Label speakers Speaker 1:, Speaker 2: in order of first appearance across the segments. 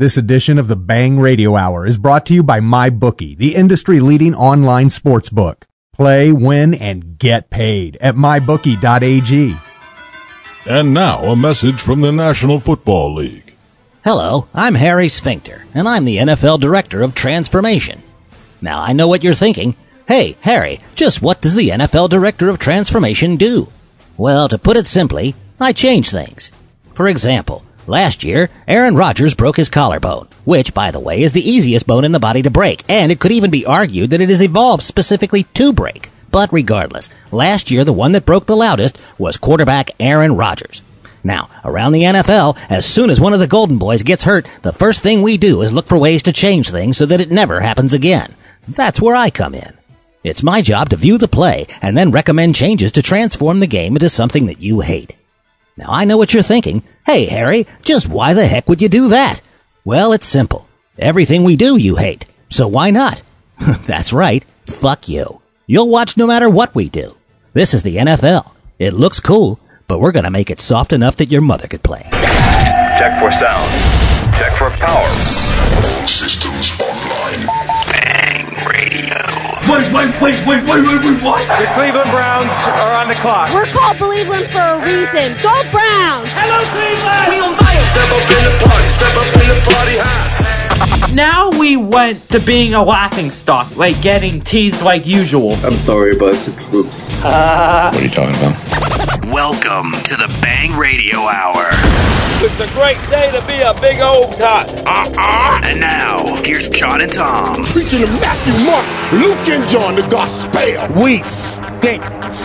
Speaker 1: This edition of the Bang Radio Hour is brought to you by MyBookie, the industry-leading online sportsbook. Play, win, and get paid at mybookie.ag.
Speaker 2: And now, a message from the National Football League.
Speaker 3: Hello, I'm Harry Sphincter, and I'm the NFL Director of Transformation. Now, I know what you're thinking. Hey, Harry, just what does the NFL Director of Transformation do? Well, to put it simply, I change things. For example, last year, Aaron Rodgers broke his collarbone, which, by the way, is the easiest bone in the body to break, and it could even be argued that it has evolved specifically to break. But regardless, last year the one that broke the loudest was quarterback Aaron Rodgers. Now, around the NFL, as soon as one of the Golden Boys gets hurt, the first thing we do is look for ways to change things so that it never happens again. That's where I come in. It's my job to view the play and then recommend changes to transform the game into something that you hate. Now, I know what you're thinking. Hey, Harry, just why the heck would you do that? Well, it's simple. Everything we do you hate. So why not? That's right. Fuck you. You'll watch no matter what we do. This is the NFL. It looks cool, but we're going to make it soft enough that your mother could play.
Speaker 4: Check for sound. Check for power.
Speaker 5: All systems online.
Speaker 4: Bang Radio.
Speaker 6: Wait, what?
Speaker 7: The Cleveland Browns are on the clock.
Speaker 8: We're called Cleveland for a reason. Go Browns!
Speaker 6: Hello, Cleveland!
Speaker 5: We on fire. Step up in the party. Step up in the party high.
Speaker 9: Now we went to being a laughingstock, like getting teased like usual.
Speaker 10: I'm sorry, but it's the troops.
Speaker 2: What are you talking about?
Speaker 4: Welcome to the Bang Radio Hour.
Speaker 7: It's a great day to be a big old tot.
Speaker 4: And now, here's John and Tom.
Speaker 5: Preaching to Matthew, Mark, Luke, and John, the gospel.
Speaker 10: We stink.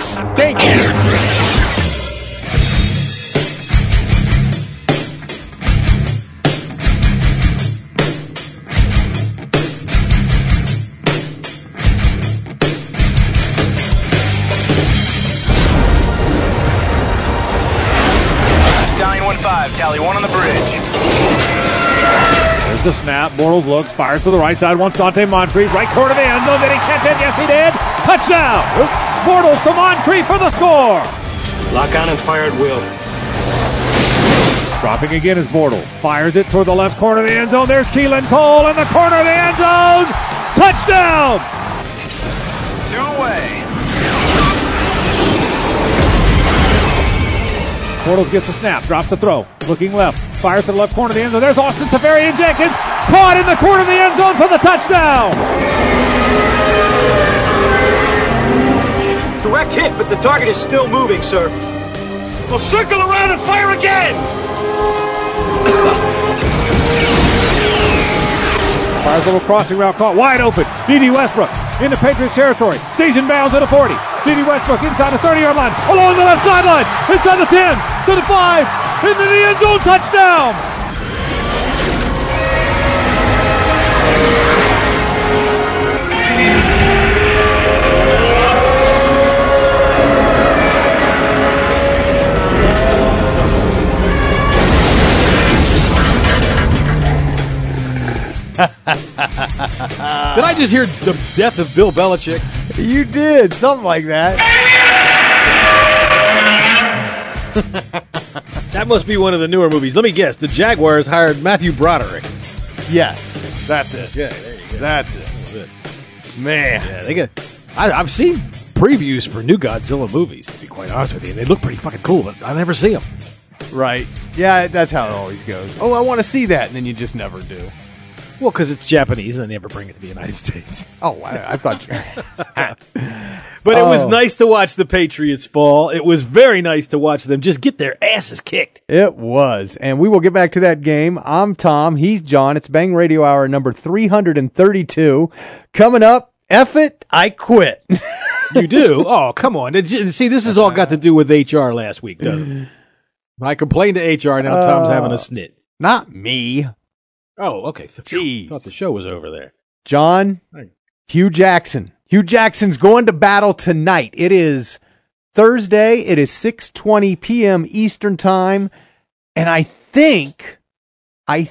Speaker 4: Stallion 1-5, tally 1 on the bridge.
Speaker 11: There's the snap. Bortles looks, fires to the right side. Wants Dante Moncrief. Right corner of the end zone. Did he catch it? Yes, he did. Touchdown. Bortles to Moncrief for the score.
Speaker 10: Lock on and fire at will.
Speaker 11: Dropping again is Bortles. Fires it toward the left corner of the end zone. There's Keelan Cole in the corner of the end zone. Touchdown.
Speaker 4: 2 away.
Speaker 11: Bortles gets the snap. Drops the throw. Looking left. Fires to the left corner of the end zone. There's Austin Seferian-Jenkins. Caught in the corner of the end zone for the touchdown.
Speaker 7: Direct hit, but the target is still moving, sir. We'll circle around and fire again.
Speaker 11: Fires a little crossing route caught wide open. D.D. Westbrook into Patriots territory. Season bounds at a 40. D.D. Westbrook inside the 30-yard line. Along the left sideline. Inside the 10. To the 5. Into the end zone. Touchdown.
Speaker 12: Did I just hear the death of Bill Belichick?
Speaker 1: You did, something like that.
Speaker 12: That must be one of the newer movies. Let me guess. The Jaguars hired Matthew Broderick.
Speaker 1: Yes, that's it.
Speaker 12: Yeah, there you go.
Speaker 1: That's it. Man.
Speaker 12: Yeah, they get. I've seen previews for new Godzilla movies, to be quite honest with you, and they look pretty fucking cool, but I never see them.
Speaker 1: Right. Yeah, that's how it always goes. Oh, I want to see that, and then you just never do.
Speaker 12: Well, because it's Japanese, and they never bring it to the United States.
Speaker 1: Oh, I thought you...
Speaker 12: But it was nice to watch the Patriots fall. It was very nice to watch them just get their asses kicked.
Speaker 1: It was. And we will get back to that game. I'm Tom. He's John. It's Bang Radio Hour number 332. Coming up, F it, I quit.
Speaker 12: You do? Oh, come on. See, this has all got to do with HR last week, doesn't it? I complained to HR, now Tom's having a snit.
Speaker 1: Not me.
Speaker 12: Oh, okay. Thought the show was over there.
Speaker 1: John, Hugh Jackson. Hugh Jackson's going to battle tonight. It is Thursday. It is 6:20 p.m. Eastern Time. And I think, I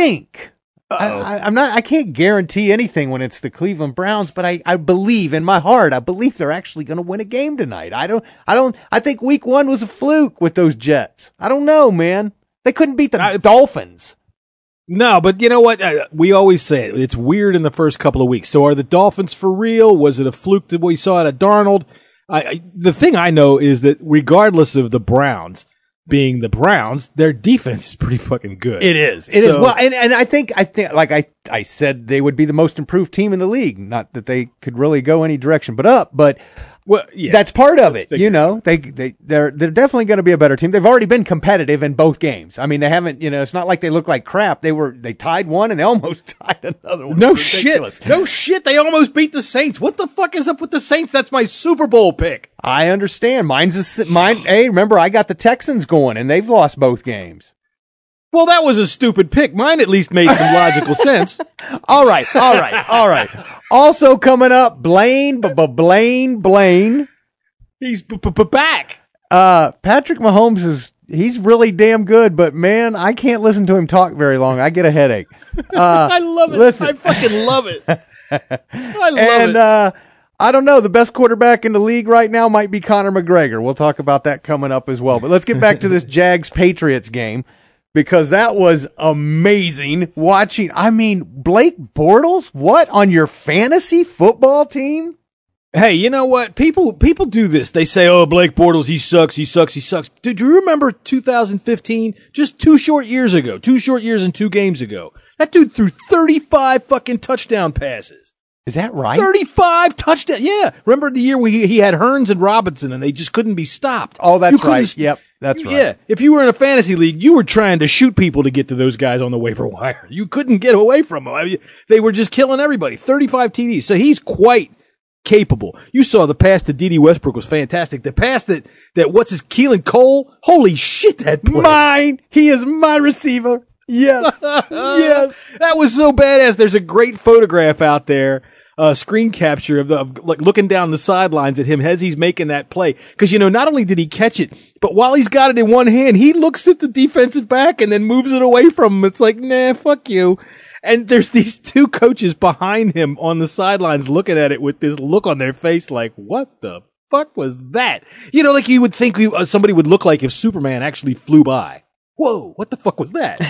Speaker 1: can't guarantee anything when it's the Cleveland Browns, but I believe in my heart, I believe they're actually going to win a game tonight. I think week 1 was a fluke with those Jets. I don't know, man. They couldn't beat the Dolphins.
Speaker 12: No, but you know what? We always say it. It's weird in the first couple of weeks. So are the Dolphins for real? Was it a fluke that we saw it at Darnold? The thing I know is that regardless of the Browns being the Browns, their defense is pretty fucking good.
Speaker 1: It is. It is. Well, and I think, like I said, they would be the most improved team in the league. Not that they could really go any direction but up, but well, yeah, that's part of it. You know, they're definitely going to be a better team. They've already been competitive in both games. I mean, they haven't, you know, it's not like they look like crap. They tied one and they almost tied another one.
Speaker 12: No shit. No shit. They almost beat the Saints. What the fuck is up with the Saints? That's my Super Bowl pick.
Speaker 1: I understand. Mine. Hey, remember, I got the Texans going and they've lost both games.
Speaker 12: Well, that was a stupid pick. Mine at least made some logical sense.
Speaker 1: All right. Also coming up, Blaine.
Speaker 12: He's back.
Speaker 1: Patrick Mahomes he's really damn good, but man, I can't listen to him talk very long. I get a headache.
Speaker 12: I love it.
Speaker 1: Listen.
Speaker 12: I fucking love it. I love it.
Speaker 1: I don't know. The best quarterback in the league right now might be Conor McGregor. We'll talk about that coming up as well. But let's get back to this Jags-Patriots game, because that was amazing watching. I mean, Blake Bortles, what, on your fantasy football team?
Speaker 12: Hey, you know what? People do this. They say, oh, Blake Bortles, he sucks. Do you remember 2015? Just 2 short years and 2 games ago. That dude threw 35 fucking touchdown passes.
Speaker 1: Is that right?
Speaker 12: 35 touchdowns. Yeah. Remember the year where he had Hearns and Robinson and they just couldn't be stopped?
Speaker 1: Oh, that's right. Yep. That's right.
Speaker 12: Yeah. If you were in a fantasy league, you were trying to shoot people to get to those guys on the waiver wire. You couldn't get away from them. I mean, they were just killing everybody. 35 TDs. So he's quite capable. You saw the pass to D.D. Westbrook was fantastic. The pass that what's his Keelan Cole? Holy shit, that boy.
Speaker 1: Mine. He is my receiver. Yes. Yes.
Speaker 12: That was so badass. There's a great photograph out there. Screen capture of like looking down the sidelines at him as he's making that play. Cause not only did he catch it, but while he's got it in one hand, he looks at the defensive back and then moves it away from him. It's like, nah, fuck you. And there's these 2 coaches behind him on the sidelines looking at it with this look on their face like, what the fuck was that? Like you would think somebody would look like if Superman actually flew by. Whoa, what the fuck was that?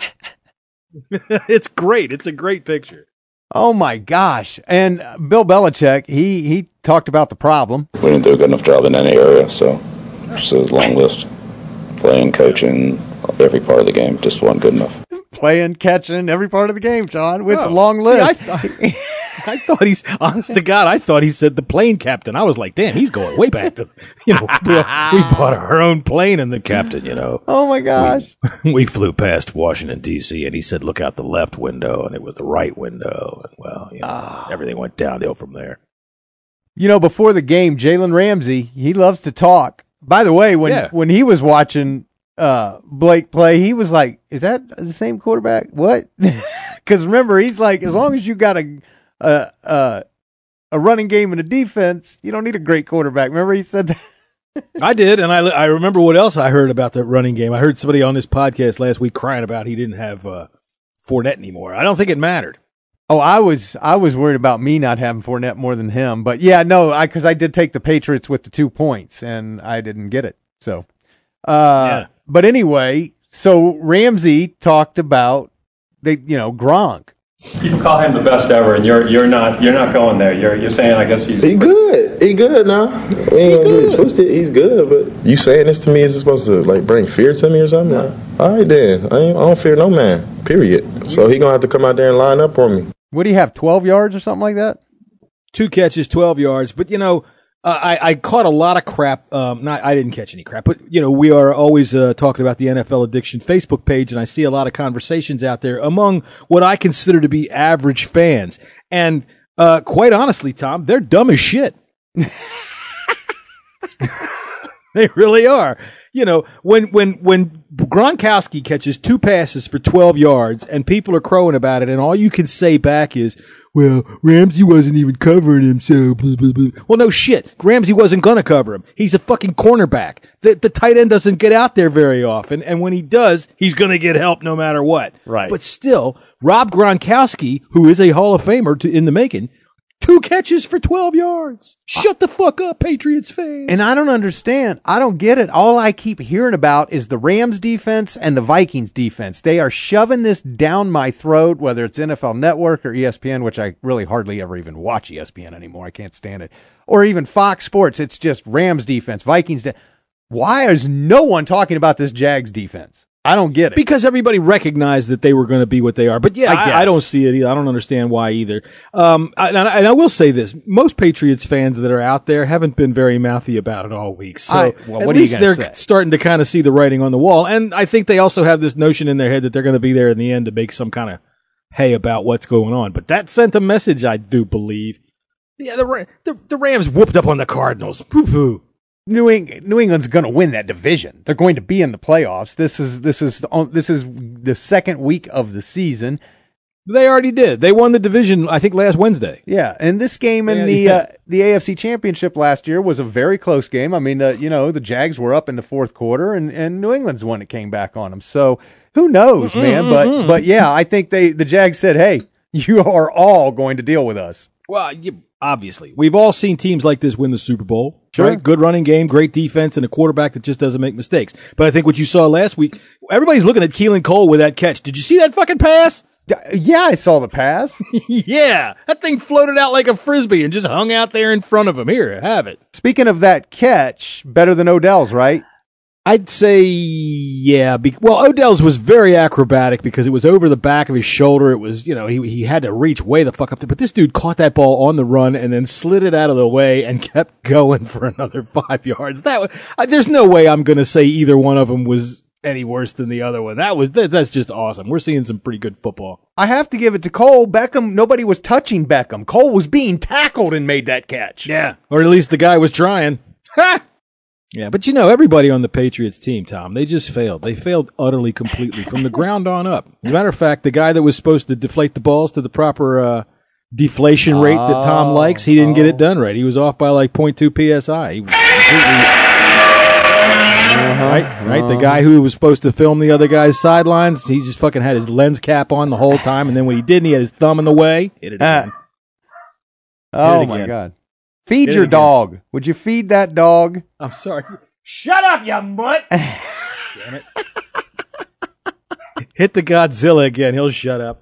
Speaker 12: It's great. It's a great picture.
Speaker 1: Oh my gosh. And Bill Belichick, he talked about the problem.
Speaker 10: We didn't do a good enough job in any area, so it's a long list. Playing, coaching, every part of the game just wasn't good enough.
Speaker 1: Playing, catching, every part of the game, John. It's a long list.
Speaker 12: See, I thought honest to God, I thought he said the plane captain. I was like, damn, he's going way back to, we bought our own plane and the captain,
Speaker 1: Oh my gosh.
Speaker 12: We flew past Washington, D.C. and he said, look out the left window, and it was the right window. And well, everything went downhill from there.
Speaker 1: Before the game, Jalen Ramsey, he loves to talk. By the way, when he was watching Blake play, he was like, is that the same quarterback? What? Because remember, he's like, as long as you got a running game and a defense, you don't need a great quarterback. Remember he said that?
Speaker 12: I did, and I remember what else I heard about the running game. I heard somebody on this podcast last week crying about he didn't have Fournette anymore. I don't think it mattered.
Speaker 1: Oh, I was worried about me not having Fournette more than him. But yeah, no, because I did take the Patriots with the 2 points, and I didn't get it. So, But anyway, so Ramsey talked about Gronk.
Speaker 13: People call him the best ever, and you're not going there. You're saying, I guess
Speaker 14: he good. He good now. We ain't gonna get it twisted. He's good, but you saying this to me, is it supposed to like bring fear to me or something? Like, all right then, I don't fear no man. Period. So he gonna have to come out there and line up on me.
Speaker 1: What do you have? 12 yards or something like that?
Speaker 12: 2 catches, 12 yards. But I caught a lot of crap. I didn't catch any crap, but we are always talking about the NFL Addiction Facebook page, and I see a lot of conversations out there among what I consider to be average fans. And quite honestly, Tom, they're dumb as shit. They really are. When Gronkowski catches 2 passes for 12 yards and people are crowing about it, and all you can say back is, well, Ramsey wasn't even covering him, so blah, blah, blah. Well, no shit. Ramsey wasn't going to cover him. He's a fucking cornerback. The tight end doesn't get out there very often, and when he does, he's going to get help no matter what.
Speaker 1: Right.
Speaker 12: But still, Rob Gronkowski, who is a Hall of Famer in the making, 2 catches for 12 yards. Shut the fuck up, Patriots fans.
Speaker 1: And I don't understand. I don't get it. All I keep hearing about is the Rams defense and the Vikings defense. They are shoving this down my throat, whether it's NFL Network or ESPN, which I really hardly ever even watch ESPN anymore. I can't stand it. Or even Fox Sports. It's just Rams defense, Vikings. Why is no one talking about this Jags defense? I don't get it.
Speaker 12: Because everybody recognized that they were going to be what they are. But yeah, I don't see it either. I don't understand why either. And I will say this. Most Patriots fans that are out there haven't been very mouthy about it all week. So at least they're starting to kind of see the writing on the wall. And I think they also have this notion in their head that they're going to be there in the end to make some kind of hay about what's going on. But that sent a message, I do believe. Yeah, the Rams whooped up on the Cardinals. Poo-poo.
Speaker 1: New England's going to win that division. They're going to be in the playoffs. This is the second week of the season.
Speaker 12: They already did. They won the division, I think, last Wednesday.
Speaker 1: Yeah, and this game in the AFC Championship last year was a very close game. I mean, the Jags were up in the fourth quarter, and New England's the one that came back on them. So who knows, man? But yeah, I think the Jags said, "Hey, you are all going to deal with us."
Speaker 12: Well, obviously, we've all seen teams like this win the Super Bowl.
Speaker 1: Sure.
Speaker 12: Right? Good running game, great defense, and a quarterback that just doesn't make mistakes. But I think what you saw last week, everybody's looking at Keelan Cole with that catch. Did you see that fucking pass?
Speaker 1: Yeah, I saw the pass.
Speaker 12: Yeah, that thing floated out like a Frisbee and just hung out there in front of him. Here, have it.
Speaker 1: Speaking of that catch, better than Odell's, right?
Speaker 12: I'd say, yeah. Well, Odell's was very acrobatic because it was over the back of his shoulder. It was, he had to reach way the fuck up there. But this dude caught that ball on the run and then slid it out of the way and kept going for another 5 yards. There's no way I'm going to say either one of them was any worse than the other one. That's just awesome. We're seeing some pretty good football.
Speaker 1: I have to give it to Cole. Beckham, nobody was touching Beckham. Cole was being tackled and made that catch.
Speaker 12: Yeah. Or at least the guy was trying. Ha! Yeah, but everybody on the Patriots team, Tom, they just failed. They failed utterly, completely, from the ground on up. As a matter of fact, the guy that was supposed to deflate the balls to the proper deflation rate that Tom likes, he didn't get it done right. He was off by like 0.2 PSI. He was completely... Right? The guy who was supposed to film the other guy's sidelines, he just fucking had his lens cap on the whole time, and then when he didn't, he had his thumb in the way. Hit it again.
Speaker 1: Oh, my God. Feed your dog. Would you feed that dog?
Speaker 12: I'm sorry. Shut up, you mutt! Damn it. Hit the Godzilla again. He'll shut up.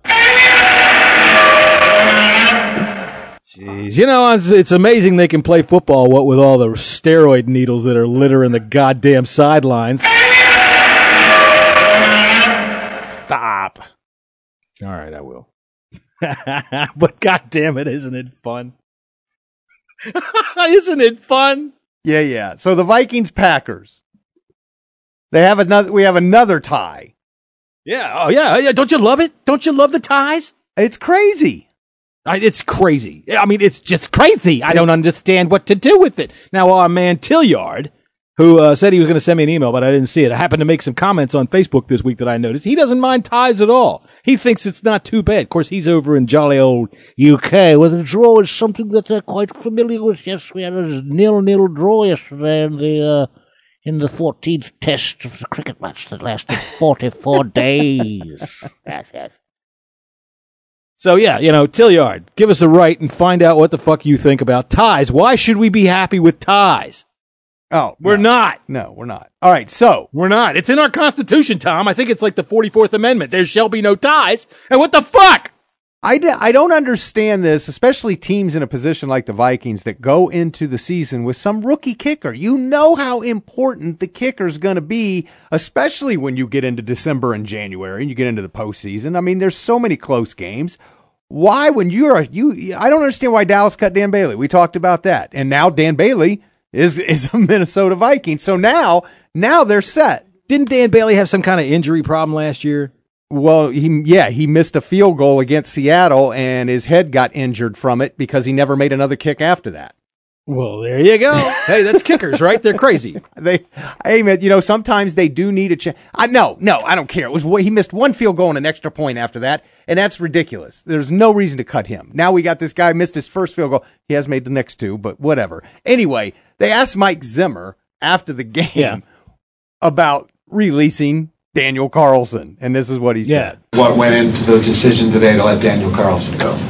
Speaker 12: Jeez. It's amazing they can play football, what with all the steroid needles that are littering the goddamn sidelines.
Speaker 1: Stop.
Speaker 12: All right, I will. But goddamn it, isn't it fun? Isn't it fun?
Speaker 1: Yeah. So the Vikings-Packers. We have another tie.
Speaker 12: Yeah. Oh, yeah. Don't you love it? Don't you love the ties?
Speaker 1: It's crazy.
Speaker 12: It's crazy. I mean, it's just crazy. I don't understand what to do with it. Now, our man Tilliard, who said he was going to send me an email, but I didn't see it. I happened to make some comments on Facebook this week that I noticed. He doesn't mind ties at all. He thinks it's not too bad. Of course, he's over in jolly old UK, where the draw is something that they're quite familiar with. Yes, we had a 0-0 draw yesterday in the 14th test of the cricket match that lasted 44 days. Yes. So, yeah, Tilliard, give us a write and find out what the fuck you think about ties. Why should we be happy with ties?
Speaker 1: Oh,
Speaker 12: we're not.
Speaker 1: No, we're not. All right, so.
Speaker 12: We're not. It's in our Constitution, Tom. I think it's like the 44th Amendment. There shall be no ties. And what the fuck?
Speaker 1: I don't understand this, especially teams in a position like the Vikings that go into the season with some rookie kicker. You know how important the kicker's going to be, especially when you get into December and January and you get into the postseason. I mean, there's so many close games. Why, when I don't understand why Dallas cut Dan Bailey. We talked about that. And now Dan Bailey is a Minnesota Viking. So now they're set.
Speaker 12: Didn't Dan Bailey have some kind of injury problem last year?
Speaker 1: Well, he missed a field goal against Seattle, and his head got injured from it because he never made another kick after that.
Speaker 12: Well, there you go. Hey, that's kickers, right? They're crazy.
Speaker 1: Sometimes they do need a chance. No, I don't care. He missed one field goal and an extra point after that, and that's ridiculous. There's no reason to cut him. Now we got this guy missed his first field goal. He has made the next two, but whatever. Anyway, they asked Mike Zimmer after the game about releasing Daniel Carlson, and this is what he said.
Speaker 15: What went into the decision today to let Daniel Carlson go?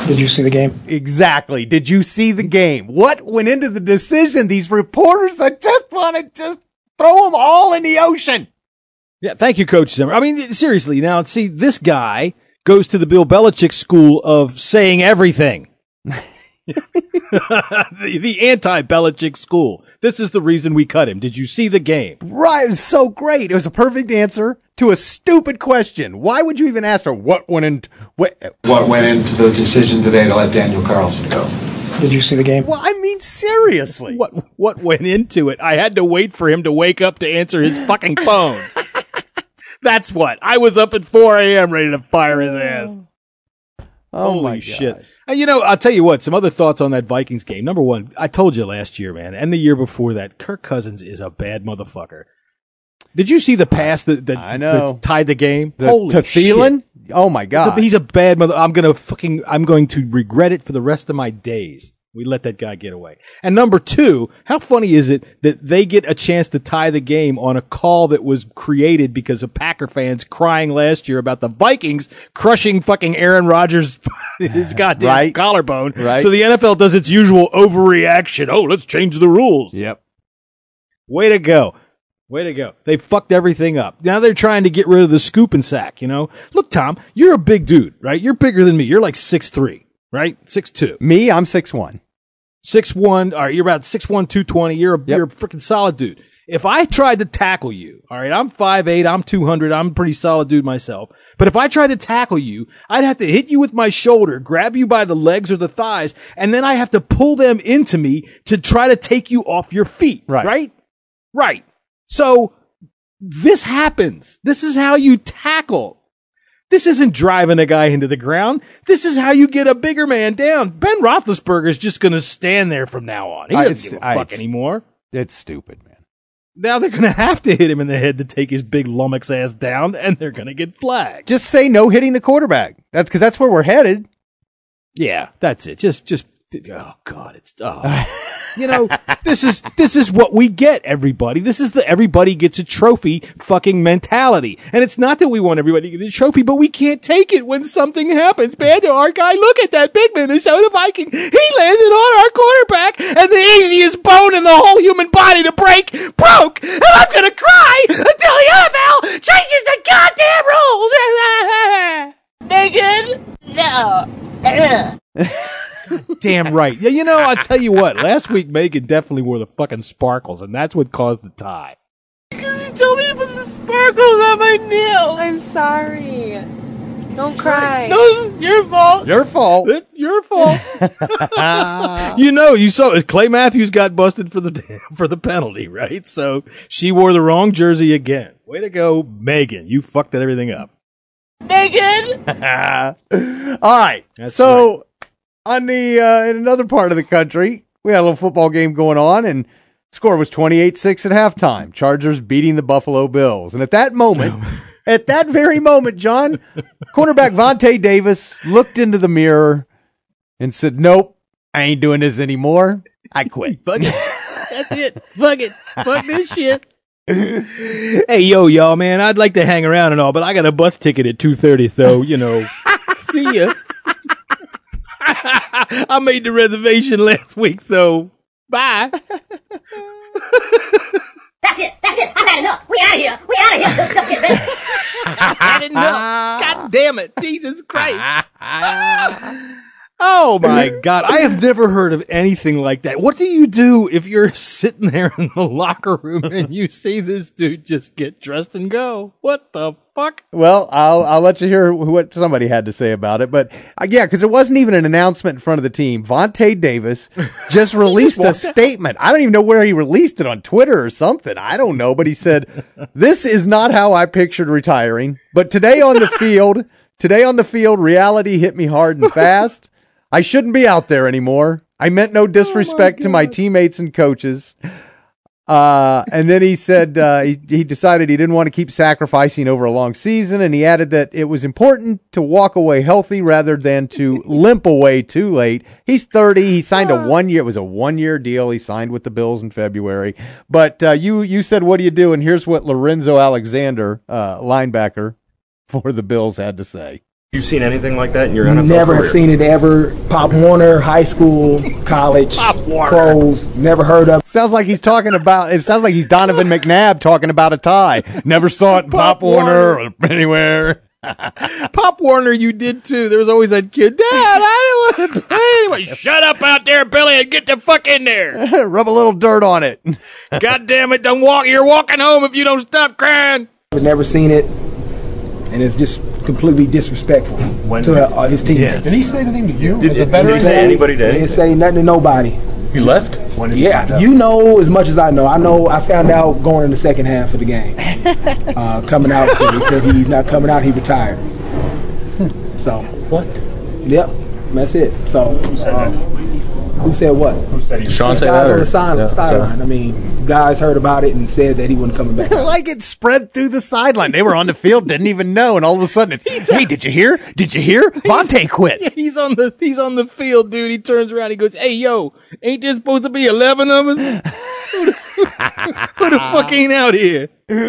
Speaker 15: Did you see the game?
Speaker 1: Exactly. Did you see the game? What went into the decision? These reporters that just want to just throw them all in the ocean.
Speaker 12: Yeah, thank you, Coach Zimmer. I mean, seriously, now, see, this guy goes to the Bill Belichick school of saying everything. the anti-Belichick school. This is the reason we cut him. Did you see the game?
Speaker 1: Right. It was so great. It was a perfect answer to a stupid question. Why would you even ask her what went into
Speaker 16: the decision today to let Daniel Carlson go?
Speaker 15: Did you see the game?
Speaker 1: Well, I mean, seriously.
Speaker 12: What went into it? I had to wait for him to wake up to answer his fucking phone. That's what. I was up at 4 a.m. ready to fire his ass. Holy shit. And I'll tell you what, some other thoughts on that Vikings game. Number one, I told you last year, man, and the year before that, Kirk Cousins is a bad motherfucker. Did you see the pass that tied the game? Holy
Speaker 1: to
Speaker 12: shit.
Speaker 1: Thielen? Oh my God.
Speaker 12: He's a bad mother. I'm going to regret it for the rest of my days. We let that guy get away. And number two, how funny is it that they get a chance to tie the game on a call that was created because of Packer fans crying last year about the Vikings crushing fucking Aaron Rodgers' his goddamn collarbone.
Speaker 1: Right.
Speaker 12: So the NFL does its usual overreaction. Oh, let's change the rules.
Speaker 1: Yep.
Speaker 12: Way to go. Way to go. They fucked everything up. Now they're trying to get rid of the scoop and sack, Look, Tom, you're a big dude, right? You're bigger than me. You're like 6'3", right? 6'2".
Speaker 1: Me, I'm 6'1".
Speaker 12: 6'1", all right, you're about 6'1", 220. You're a freaking solid dude. If I tried to tackle you, all right, I'm 5'8", I'm 200, I'm a pretty solid dude myself. But if I tried to tackle you, I'd have to hit you with my shoulder, grab you by the legs or the thighs, and then I have to pull them into me to try to take you off your feet. Right? Right. So this happens. This is how you tackle. This isn't driving a guy into the ground. This is how you get a bigger man down. Ben Roethlisberger is just going to stand there from now on. He doesn't give a fuck anymore.
Speaker 1: It's stupid, man.
Speaker 12: Now they're going to have to hit him in the head to take his big lummox ass down, and they're going to get flagged.
Speaker 1: Just say no hitting the quarterback. That's where we're headed.
Speaker 12: Yeah, that's it. Just oh God, this is what we get, everybody. This is the everybody gets a trophy fucking mentality. And it's not that we want everybody to get a trophy, but we can't take it when something happens bad to our guy. Look at that big Minnesota Viking. He landed on our quarterback, and the easiest bone in the whole human body to break broke. And I'm gonna cry until the NFL changes the goddamn rules.
Speaker 8: Megan, no.
Speaker 12: Damn right. Yeah, I'll tell you what. Last week, Megan definitely wore the fucking sparkles, and that's what caused the tie.
Speaker 8: Because you told me to put the sparkles on my nails. I'm sorry. Don't cry. No, this is your fault.
Speaker 1: Your fault.
Speaker 12: Your fault. You saw Clay Matthews got busted for the penalty, right? So she wore the wrong jersey again. Way to go, Megan. You fucked everything up.
Speaker 8: Megan.
Speaker 1: All right. So on the in another part of the country, we had a little football game going on, and score was 28-6 at halftime. Chargers beating the Buffalo Bills. And at that very moment, John, cornerback Vontae Davis looked into the mirror and said, "Nope, I ain't doing this anymore. I quit."
Speaker 12: Fuck it. That's it. Fuck it. Fuck this shit. Hey, y'all, man, I'd like to hang around and all, but I got a bus ticket at 2:30, so, see ya. I made the reservation last week, so bye.
Speaker 8: That's it. I've had enough. We out of here. Let's go get this.
Speaker 12: I've had enough. God damn it. Jesus Christ. Oh my God. I have never heard of anything like that. What do you do if you're sitting there in the locker room and you see this dude just get dressed and go? What the fuck?
Speaker 1: Well, I'll let you hear what somebody had to say about it. But because it wasn't even an announcement in front of the team. Vontae Davis just released a statement. I don't even know where he released it, on Twitter or something. I don't know. But he said, "This is not how I pictured retiring. But today on the field, reality hit me hard and fast. I shouldn't be out there anymore. I meant no disrespect to my teammates and coaches." And then he said he decided he didn't want to keep sacrificing over a long season, and he added that it was important to walk away healthy rather than to limp away too late. He's 30. He signed a 1 year. It was a 1 year deal. He signed with the Bills in February. But you said, what do you do? And here's what Lorenzo Alexander, linebacker for the Bills, had to say.
Speaker 13: You've seen anything like that in your NFL
Speaker 15: Never
Speaker 13: career?
Speaker 15: have seen it ever. Pop Warner, high school, college, pros, never heard of.
Speaker 1: Sounds like he's talking about. It sounds like he's Donovan McNabb talking about a tie. Never saw it in Pop Warner or anywhere.
Speaker 12: Pop Warner, you did too. There was always that kid. Dad, I don't want to play anyway. Shut up out there, Billy, and get the fuck in there.
Speaker 1: Rub a little dirt on it.
Speaker 12: God damn it! Don't walk. You're walking home if you don't stop crying.
Speaker 15: I've never seen it, and it's just completely disrespectful to his teammates.
Speaker 11: Did he say anything to you?
Speaker 13: Did he say anybody to
Speaker 15: He didn't say nothing to nobody.
Speaker 13: He left? When did he find out?
Speaker 15: You know as much as I know. I found out going in the second half of the game. Coming out, so he said he's not coming out. He retired. So
Speaker 13: what?
Speaker 15: Yep, that's it. So
Speaker 13: who said that?
Speaker 15: Who said what?
Speaker 13: Who said he?
Speaker 10: Sean said
Speaker 15: guys
Speaker 10: that,
Speaker 15: on
Speaker 10: or-
Speaker 15: the sideline.
Speaker 10: Yeah,
Speaker 15: I mean, guys heard about it and said that he wasn't coming back.
Speaker 1: Like it spread through the sideline. They were on the field, didn't even know, and all of a sudden, hey, did you hear? Did you hear? Vontae quit.
Speaker 12: Yeah, he's on the field, dude. He turns around. He goes, "Hey, yo, ain't there supposed to be 11 of us? Who the fuck ain't out here?"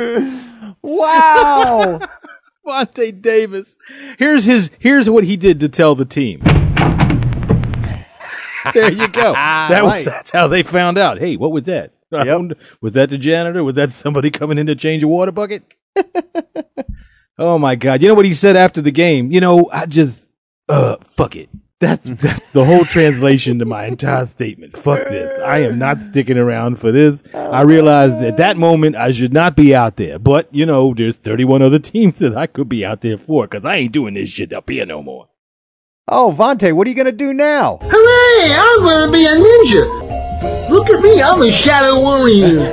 Speaker 1: Wow.
Speaker 12: Vontae Davis. Here's what he did to tell the team. There you go. That's how they found out. Hey, what was that? Was that the janitor? Was that somebody coming in to change a water bucket? Oh my God. You know what he said after the game? I just fuck it. That's the whole translation to my entire statement. Fuck this. I am not sticking around for this. I realized at that moment I should not be out there. But, there's 31 other teams that I could be out there for because I ain't doing this shit up here no more.
Speaker 1: Oh, Vontae, what are you going to do now?
Speaker 17: Hooray! I'm going to be a ninja. Look at me. I'm a shadow warrior.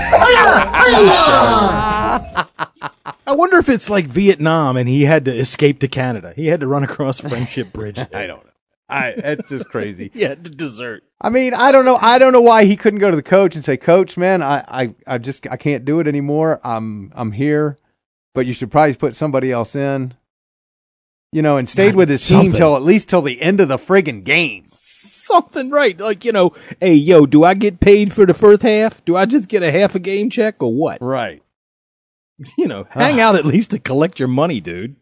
Speaker 12: I wonder if it's like Vietnam and he had to escape to Canada. He had to run across Friendship Bridge.
Speaker 1: I don't know. It's just crazy.
Speaker 12: Yeah, the dessert.
Speaker 1: I mean, I don't know. I don't know why he couldn't go to the coach and say, "Coach, man, I can't do it anymore. I'm here, but you should probably put somebody else in." And stayed with his team till the end of the friggin' game.
Speaker 12: Something right. Like, hey, yo, do I get paid for the first half? Do I just get a half a game check or what?
Speaker 1: Right.
Speaker 12: Hang out at least to collect your money, dude.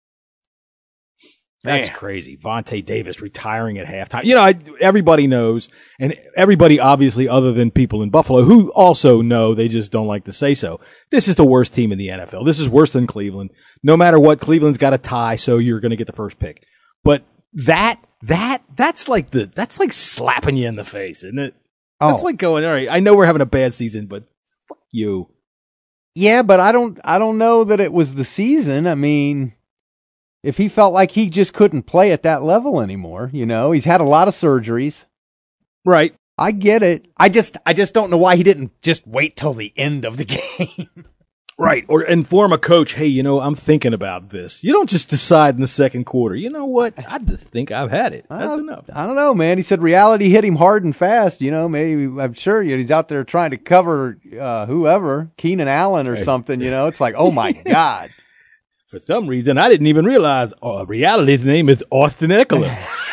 Speaker 12: That's
Speaker 1: Man.
Speaker 12: crazy. Vontae Davis retiring at halftime. Everybody knows, and everybody obviously other than people in Buffalo who also know, they just don't like to say so. This is the worst team in the NFL. This is worse than Cleveland. No matter what, Cleveland's got a tie, so you're going to get the first pick. But that's like slapping you in the face, isn't it? That's like going, all right, I know we're having a bad season, but fuck you.
Speaker 1: Yeah, but I don't know that it was the season. I mean, if he felt like he just couldn't play at that level anymore, he's had a lot of surgeries.
Speaker 12: Right.
Speaker 1: I get it. I just don't know why he didn't just wait till the end of the game.
Speaker 12: Right. Or inform a coach, hey, I'm thinking about this. You don't just decide in the second quarter. You know what? I just think I've had it. That's enough.
Speaker 1: I don't know, man. He said reality hit him hard and fast. Maybe, I'm sure he's out there trying to cover whoever, Keenan Allen or something. It's like, oh my God.
Speaker 12: For some reason, I didn't even realize reality's name is Austin Eckler.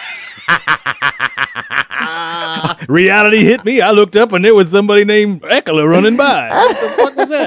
Speaker 12: Reality hit me. I looked up and there was somebody named Eckler running by. What the fuck was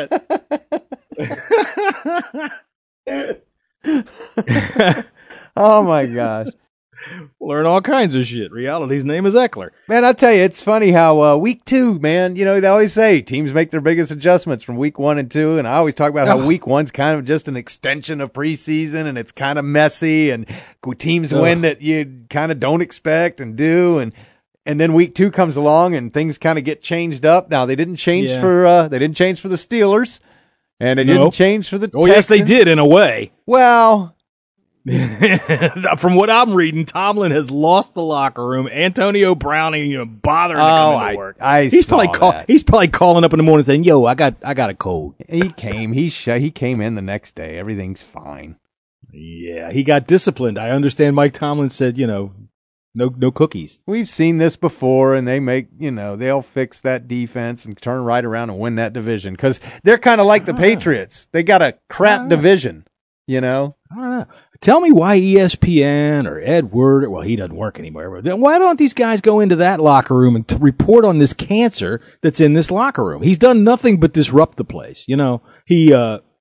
Speaker 1: that? Oh my gosh.
Speaker 12: Learn all kinds of shit. Reality's name is Eckler.
Speaker 1: Man, I tell you, it's funny how week 2, man, they always say teams make their biggest adjustments from week 1 and 2. And I always talk about how week 1's kind of just an extension of preseason and it's kind of messy and teams win that you kind of don't expect and do. And then week 2 comes along and things kind of get changed up. Now they didn't change for the Steelers and they didn't change for the Texans.
Speaker 12: Yes, they did in a way.
Speaker 1: Well,
Speaker 12: from what I'm reading, Tomlin has lost the locker room. Antonio Brown ain't even bothering to come into work. He's probably calling up in the morning saying, "Yo, I got a cold."
Speaker 1: He came. He came in the next day. Everything's fine.
Speaker 12: Yeah, he got disciplined. I understand. Mike Tomlin said, no cookies.
Speaker 1: We've seen this before, and they make they'll fix that defense and turn right around and win that division because they're kind of like the Patriots. They got a crap division. I don't
Speaker 12: know. Tell me why ESPN or Ed Word, well, he doesn't work anymore. But why don't these guys go into that locker room and report on this cancer that's in this locker room? He's done nothing but disrupt the place. He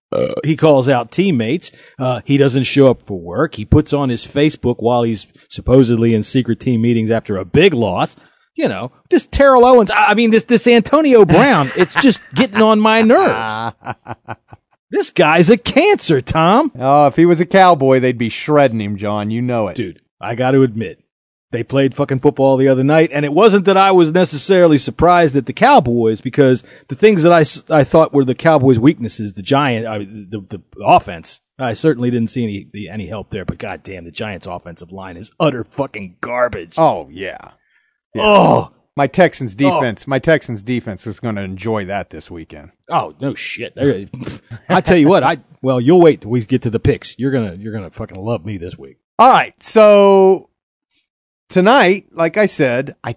Speaker 12: He calls out teammates. He doesn't show up for work. He puts on his Facebook while he's supposedly in secret team meetings after a big loss. You know, this Terrell Owens, this Antonio Brown, it's just getting on my nerves. This guy's a cancer, Tom.
Speaker 1: Oh, if he was a Cowboy, they'd be shredding him, John. You know it.
Speaker 12: Dude, I got to admit, they played fucking football the other night, and it wasn't that I was necessarily surprised at the Cowboys, because the things that I thought were the Cowboys' weaknesses, the offense, I certainly didn't see any help there, but goddamn, the Giants' offensive line is utter fucking garbage.
Speaker 1: Oh, yeah.
Speaker 12: Oh,
Speaker 1: my Texans defense is going to enjoy that this weekend.
Speaker 12: Oh, no shit. I tell you what, you'll wait till we get to the picks. You're going to fucking love me this week.
Speaker 1: All right. So tonight, like I said, I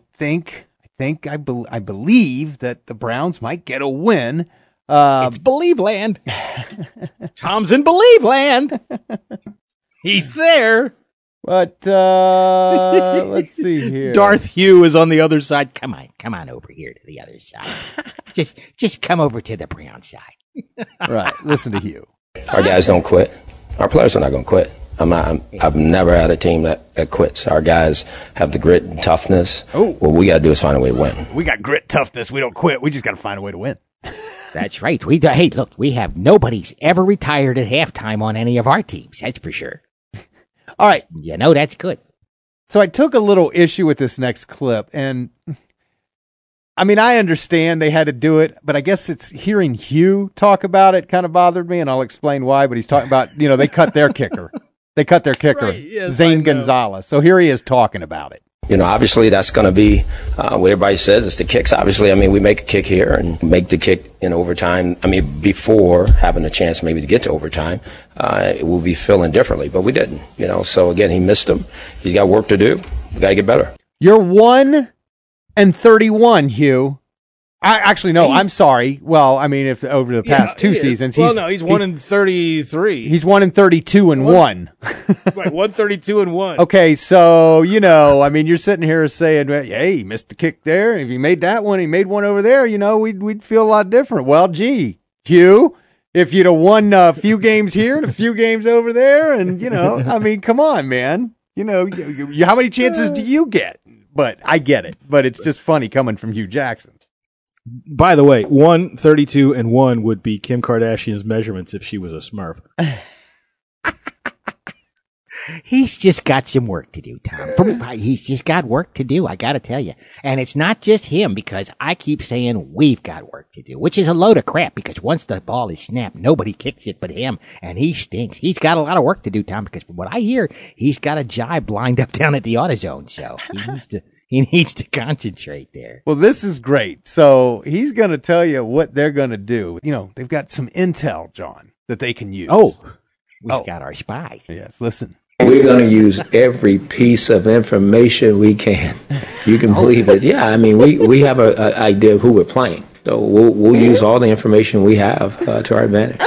Speaker 1: believe that the Browns might get a win.
Speaker 12: It's Believe Land. Tom's in Believe Land. He's there.
Speaker 1: But let's see here.
Speaker 12: Darth Hugh is on the other side.
Speaker 3: Come on over here to the other side. just come over to the Brown side.
Speaker 1: Right. Listen to Hugh.
Speaker 18: Our guys don't quit. Our players are not going to quit. I've never had a team that quits. Our guys have the grit and toughness.
Speaker 1: Oh.
Speaker 18: What we got to do is find a way to win.
Speaker 1: We got grit, toughness. We don't quit. We just got to find a way to win.
Speaker 3: That's right. Hey, look, we have nobody's ever retired at halftime on any of our teams. That's for sure.
Speaker 1: All right.
Speaker 3: You know, that's good.
Speaker 1: So I took a little issue with this next clip, and I understand they had to do it, but I guess it's hearing Hugh talk about it kind of bothered me, and I'll explain why, but he's talking about, they cut their kicker. They cut their kicker, right, yes, Zane Gonzalez. So here he is talking about it.
Speaker 18: Obviously that's going to be what everybody says. It's the kicks. Obviously, we make a kick here and make the kick in overtime. Before having a chance maybe to get to overtime, it will be feeling differently, but we didn't. So again, he missed them. He's got work to do. We got to get better.
Speaker 1: You're 1-31, Hugh. I'm sorry. Well, if over the past two seasons,
Speaker 12: he's 1-33.
Speaker 1: He's 1-32 and 1.
Speaker 12: Right, 1-32 and 1.
Speaker 1: Okay, so you're sitting here saying, "Hey, he missed the kick there. If he made that one, he made one over there. We'd feel a lot different." Well, gee, Hugh, if you'd have won a few games here and a few games over there, and come on, man. How many chances do you get? But I get it. But it's just funny coming from Hugh Jackson.
Speaker 12: By the way, 1-32 and 1 would be Kim Kardashian's measurements if she was a Smurf.
Speaker 3: He's just got some work to do, Tom. He's just got work to do, I got to tell you. And it's not just him, because I keep saying we've got work to do, which is a load of crap, because once the ball is snapped, nobody kicks it but him, and he stinks. He's got a lot of work to do, Tom, because from what I hear, he's got a jibe lined up down at the AutoZone, so he needs to concentrate there.
Speaker 1: Well, this is great. So he's going to tell you what they're going to do. They've got some intel, John, that they can use.
Speaker 3: We've got our spies.
Speaker 1: Yes, listen.
Speaker 19: We're going to use every piece of information we can. You can believe it. Yeah, we have an idea of who we're playing. So we'll use all the information we have to our advantage.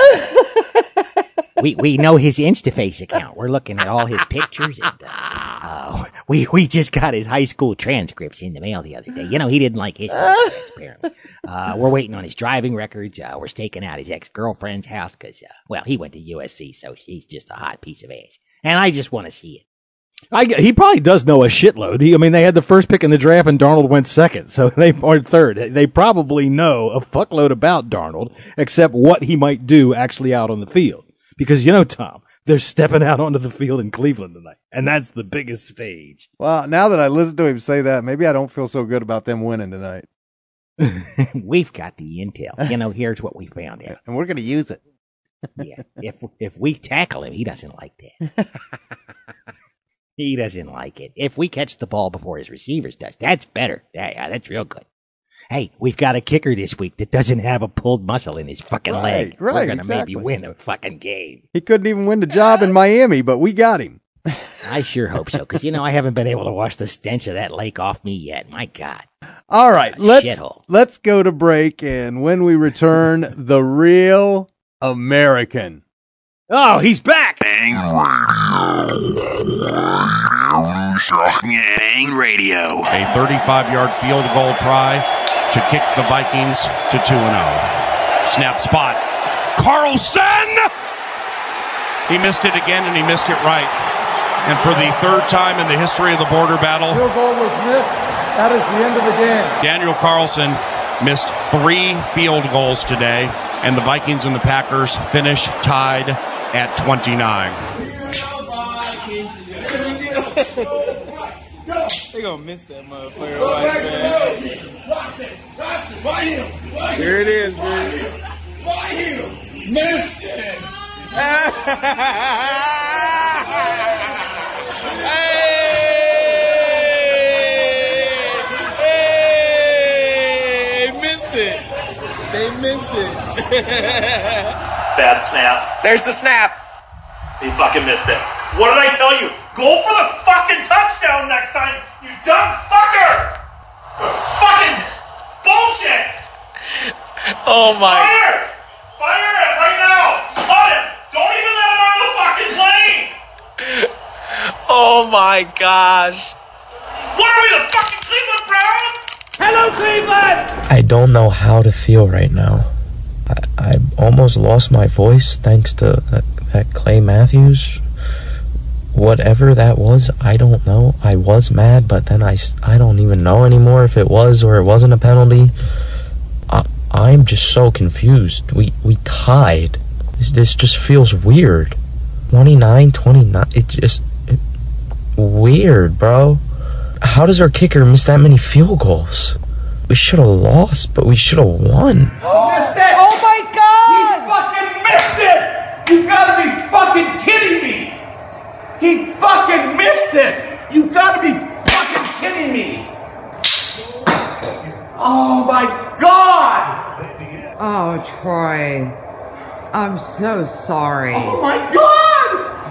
Speaker 3: We know his InstaFace account. We're looking at all his pictures. And, we just got his high school transcripts in the mail the other day. He didn't like history class, apparently. We're waiting on his driving records. We're staking out his ex-girlfriend's house because, he went to USC, so she's just a hot piece of ass. And I just want to see it.
Speaker 12: He probably does know a shitload. They had the first pick in the draft and Darnold went second, or third. They probably know a fuckload about Darnold, except what he might do actually out on the field. Because, Tom, they're stepping out onto the field in Cleveland tonight, and that's the biggest stage.
Speaker 1: Well, now that I listen to him say that, maybe I don't feel so good about them winning tonight.
Speaker 3: We've got the intel. Here's what we found out.
Speaker 1: And we're going to use it.
Speaker 3: Yeah, if we tackle him, he doesn't like that. He doesn't like it. If we catch the ball before his receivers does, that's better. Yeah, that's real good. Hey, we've got a kicker this week that doesn't have a pulled muscle in his fucking leg.
Speaker 1: Right,
Speaker 3: we're going to maybe win a fucking game.
Speaker 1: He couldn't even win the job in Miami, but we got him.
Speaker 3: I sure hope so, because, I haven't been able to wash the stench of that lake off me yet. My God.
Speaker 1: All right, let's go to break, and when we return, the real American.
Speaker 12: Oh, he's back!
Speaker 4: Bang Radio.
Speaker 20: A 35-yard field goal try to kick the Vikings to 2-0. Snap spot. Carlson! He missed it again, and he missed it right. And for the third time in the history of the border battle,
Speaker 21: field goal was missed. That is the end of the game.
Speaker 20: Daniel Carlson missed 3 field goals today, and the Vikings and the Packers finish tied at 29.
Speaker 22: They gonna miss that motherfucker, man. Here it is, man.
Speaker 5: Missed it.
Speaker 22: They missed it.
Speaker 6: Bad snap. There's the snap. He fucking missed it. What did I tell you? Go for the fucking touchdown next time, you dumb fucker! Fucking bullshit! Oh my. Fire! Fire him right now! Cut him! Don't even let him on the fucking plane! Oh my gosh. What are we, the fucking Cleveland Browns? Hello, Cleveland!
Speaker 23: I don't know how to feel right now. I almost lost my voice thanks to that Clay Matthews. Whatever that was, I don't know. I was mad, but then I don't even know anymore if it was or it wasn't a penalty. I'm just so confused. We tied. This just feels weird. 29-29. Weird, bro. How does our kicker miss that many field goals? We should have lost, but we should have won.
Speaker 5: Oh, missed it! Oh my God! He fucking missed it! You gotta be fucking kidding me! He fucking missed it! You gotta be fucking kidding me! Oh my God!
Speaker 24: Oh, Troy. I'm so sorry.
Speaker 5: Oh my God!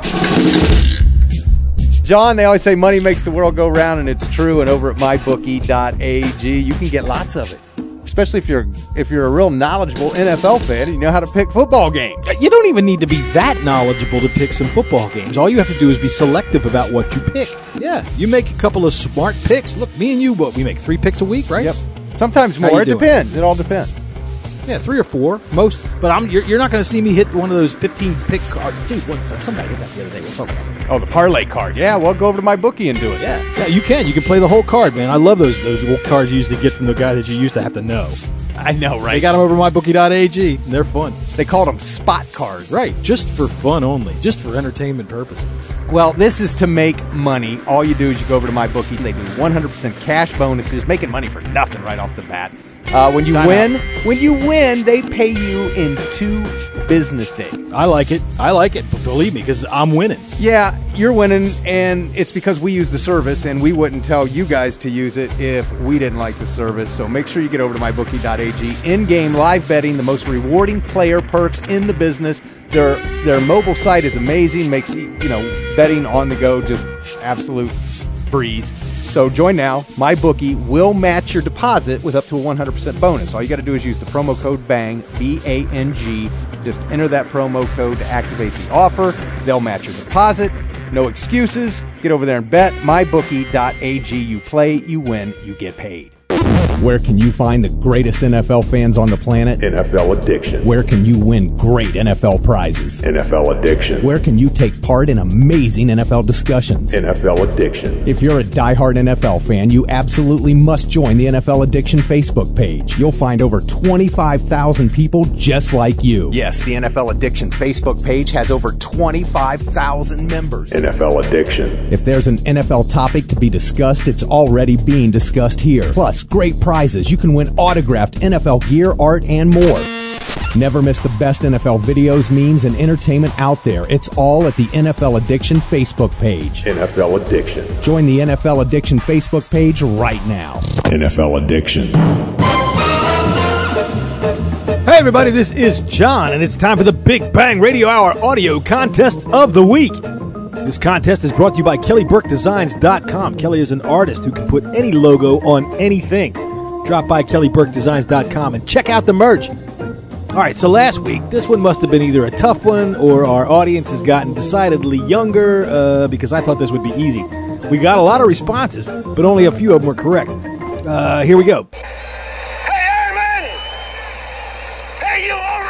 Speaker 1: John, they always say money makes the world go round, and it's true. And over at mybookie.ag, you can get lots of it. Especially if you're a real knowledgeable NFL fan and you know how to pick football games.
Speaker 12: You don't even need to be that knowledgeable to pick some football games. All you have to do is be selective about what you pick. Yeah, you make a couple of smart picks. Look, me and you, we make 3 picks a week, right?
Speaker 1: Yep. Sometimes more. It depends. It all depends.
Speaker 12: Yeah, 3 or 4 most. But you're not going to see me hit one of those 15 pick cards. Dude, somebody hit that the other day. We'll talk about it.
Speaker 1: Oh, the parlay card. Yeah, well, go over to my bookie and do it.
Speaker 12: Yeah, you can. You can play the whole card, man. I love those old cards you used to get from the guy that you used to have to know.
Speaker 1: I know, right?
Speaker 12: They got them over mybookie.ag. And they're fun.
Speaker 1: They called them spot cards.
Speaker 12: Right, just for fun only. Just for entertainment purposes.
Speaker 1: Well, this is to make money. All you do is you go over to MyBookie. They do 100% cash bonuses, making money for nothing right off the bat. When you win, they pay you in 2 business days.
Speaker 12: I like it. But believe me, because I'm winning.
Speaker 1: Yeah, you're winning, and it's because we use the service, and we wouldn't tell you guys to use it if we didn't like the service. So make sure you get over to mybookie.ag. In-game live betting, the most rewarding player perks in the business. Their mobile site is amazing. Makes betting on the go just absolute breeze. So join now. MyBookie will match your deposit with up to a 100% bonus. All you got to do is use the promo code BANG, B-A-N-G. Just enter that promo code to activate the offer. They'll match your deposit. No excuses. Get over there and bet. MyBookie.ag. You play, you win, you get paid.
Speaker 25: Where can you find the greatest NFL fans on the planet?
Speaker 26: NFL Addiction.
Speaker 25: Where can you win great NFL prizes?
Speaker 26: NFL Addiction.
Speaker 25: Where can you take part in amazing NFL discussions?
Speaker 26: NFL Addiction.
Speaker 25: If you're a diehard NFL fan, you absolutely must join the NFL Addiction Facebook page. You'll find over 25,000 people just like you.
Speaker 1: Yes, the NFL Addiction Facebook page has over 25,000 members.
Speaker 26: NFL Addiction.
Speaker 25: If there's an NFL topic to be discussed, it's already being discussed here. Plus, great prizes. You can win autographed NFL gear, art, and more. Never miss the best NFL videos, memes, and entertainment out there. It's all at the NFL Addiction Facebook page.
Speaker 26: NFL Addiction.
Speaker 25: Join the NFL Addiction Facebook page right now.
Speaker 26: NFL Addiction.
Speaker 12: Hey everybody, this is John, and it's time for the Big Bang Radio Hour Audio Contest of the Week. This contest is brought to you by KellyBurkeDesigns.com. Kelly is an artist who can put any logo on anything. Drop by KellyBurkeDesigns.com and check out the merch. All right, so last week, this one must have been either a tough one or our audience has gotten decidedly younger because I thought this would be easy. We got a lot of responses, but only a few of them were correct. Here we go.
Speaker 5: Hey, Airman! Hey, you over at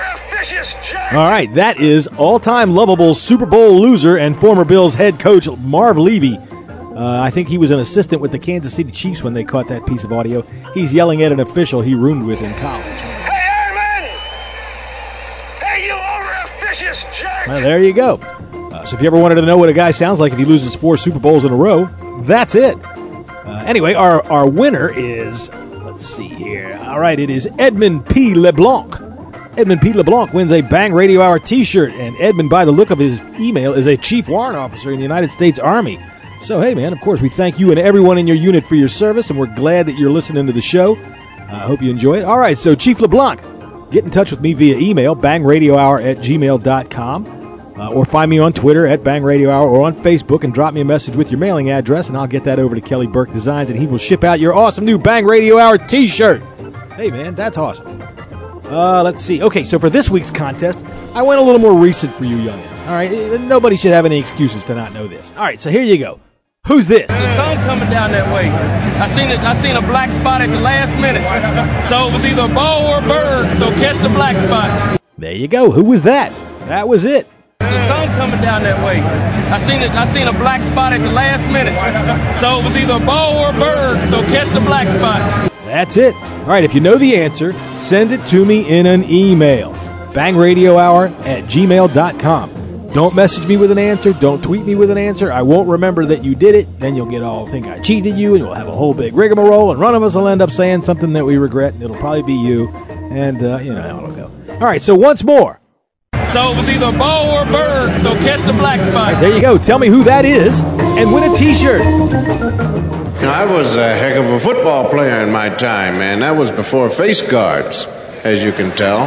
Speaker 5: vicious jerk!
Speaker 12: All right, that is all-time lovable Super Bowl loser and former Bills head coach Marv Levy. I think he was an assistant with the Kansas City Chiefs when they caught that piece of audio. He's yelling at an official he roomed with in college.
Speaker 5: Hey, Airman! Hey, you over-officious jerk!
Speaker 12: Well, there you go. So if you ever wanted to know what a guy sounds like if he loses 4 Super Bowls in a row, that's it. Anyway, our winner is, let's see here. All right, it is Edmund P. LeBlanc. Edmund P. LeBlanc wins a Bang Radio Hour t-shirt, and Edmund, by the look of his email, is a chief warrant officer in the United States Army. So, hey, man, of course, we thank you and everyone in your unit for your service, and we're glad that you're listening to the show. I hope you enjoy it. All right, so Chief LeBlanc, get in touch with me via email, bangradiohour@gmail.com. Or find me on Twitter at Bang Radio Hour or on Facebook and drop me a message with your mailing address, and I'll get that over to Kelly Burke Designs, and he will ship out your awesome new Bang Radio Hour t-shirt. Hey, man, that's awesome. Let's see. Okay, so for this week's contest, I went a little more recent for you youngins. All right, nobody should have any excuses to not know this. All right, so here you go. Who's this?
Speaker 22: The sun coming down that way. I seen a black spot at the last minute. So it was either a ball or a bird, so catch the black spot.
Speaker 12: There you go. Who was that? That was it.
Speaker 22: The sun coming down that way. I seen a black spot at the last minute. So it was either a ball or a bird, so catch the black spot.
Speaker 12: That's it. All right, if you know the answer, send it to me in an email. bangradiohour@gmail.com. Don't message me with an answer. Don't tweet me with an answer. I won't remember that you did it. Then you'll get all think I cheated you, and you'll have a whole big rigmarole, and one of us will end up saying something that we regret, and it'll probably be you. And you know how it'll go. All right, so once more.
Speaker 22: So it was either a ball or a bird, so catch the black spot.
Speaker 12: There you go. Tell me who that is and win a t-shirt.
Speaker 2: I was a heck of a football player in my time, man. That was before face guards, as you can tell.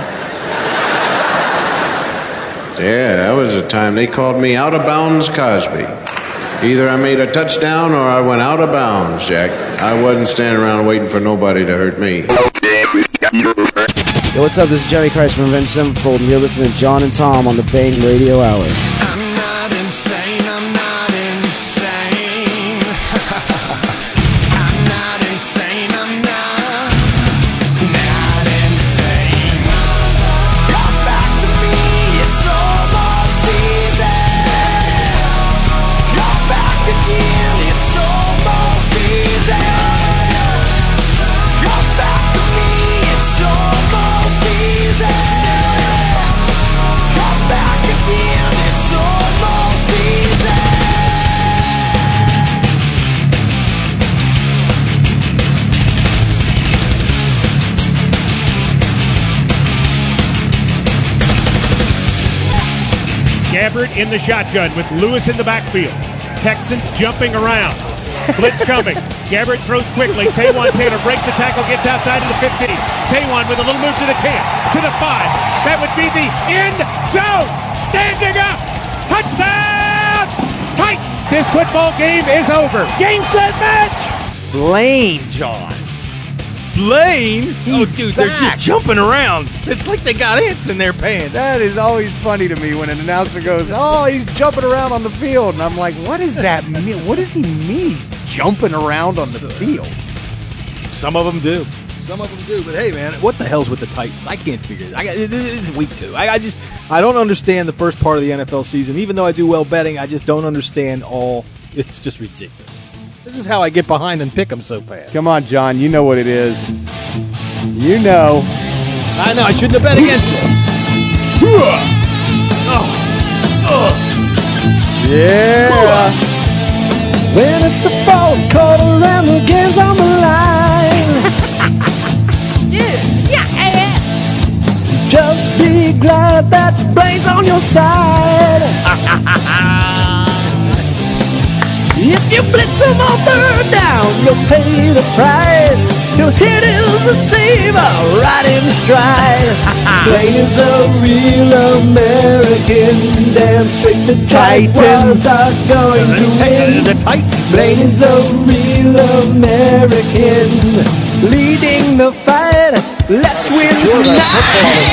Speaker 2: Yeah, that was the time they called me out of bounds Cosby. Either I made a touchdown or I went out of bounds, Jack. I wasn't standing around waiting for nobody to hurt me.
Speaker 7: Yo, what's up? This is Jerry Christ from Avenged Sevenfold, and you're listening to John and Tom on the Bang Radio Hour.
Speaker 5: I'm not insane, I'm not insane. I'm not insane, I'm not insane. Come back to me, it's almost easy. Come back again, it's almost easy. Come back to me, it's almost easy. Come back again, it's almost easy.
Speaker 11: Gabbert in the shotgun with Lewis in the backfield. Texans jumping around. Blitz coming. Gabbert throws quickly. Taywan Taylor breaks the tackle, gets outside of the 15. Taywan with a little move to the 10, to the 5. That would be the end zone. Standing up. Touchdown. Tight. This football game is over. Game, set, match.
Speaker 1: Blaine, John.
Speaker 12: Blaine?
Speaker 1: He's
Speaker 12: dude,
Speaker 1: back.
Speaker 12: they're just jumping around. It's like they got ants in their pants.
Speaker 1: That is always funny to me when an announcer goes, "Oh, he's jumping around on the field," and I'm like, "What does that mean? What does he mean? He's jumping around on the field?"
Speaker 12: Some of them do. Some of them do. But hey, man, what the hell's with the Titans? I can't figure it. It's week 2. I don't understand the first part of the NFL season. Even though I do well betting, I just don't understand all. It's just ridiculous. This is how I get behind and pick them so fast.
Speaker 1: Come on, John. You know what it is. You know.
Speaker 12: I know. I shouldn't have bet against it.
Speaker 1: Yeah.
Speaker 5: When it's the fourth quarter and the game's on the line. Yeah. Just be glad that Blaine's on your side. If you blitz him on third down, you'll pay the price. You'll hit his receiver right in stride. Blaine is a real American. Damn straight the Titans are going to win.
Speaker 12: The Titans.
Speaker 5: Blaine is a real American. Leading the fight. Let's win tonight.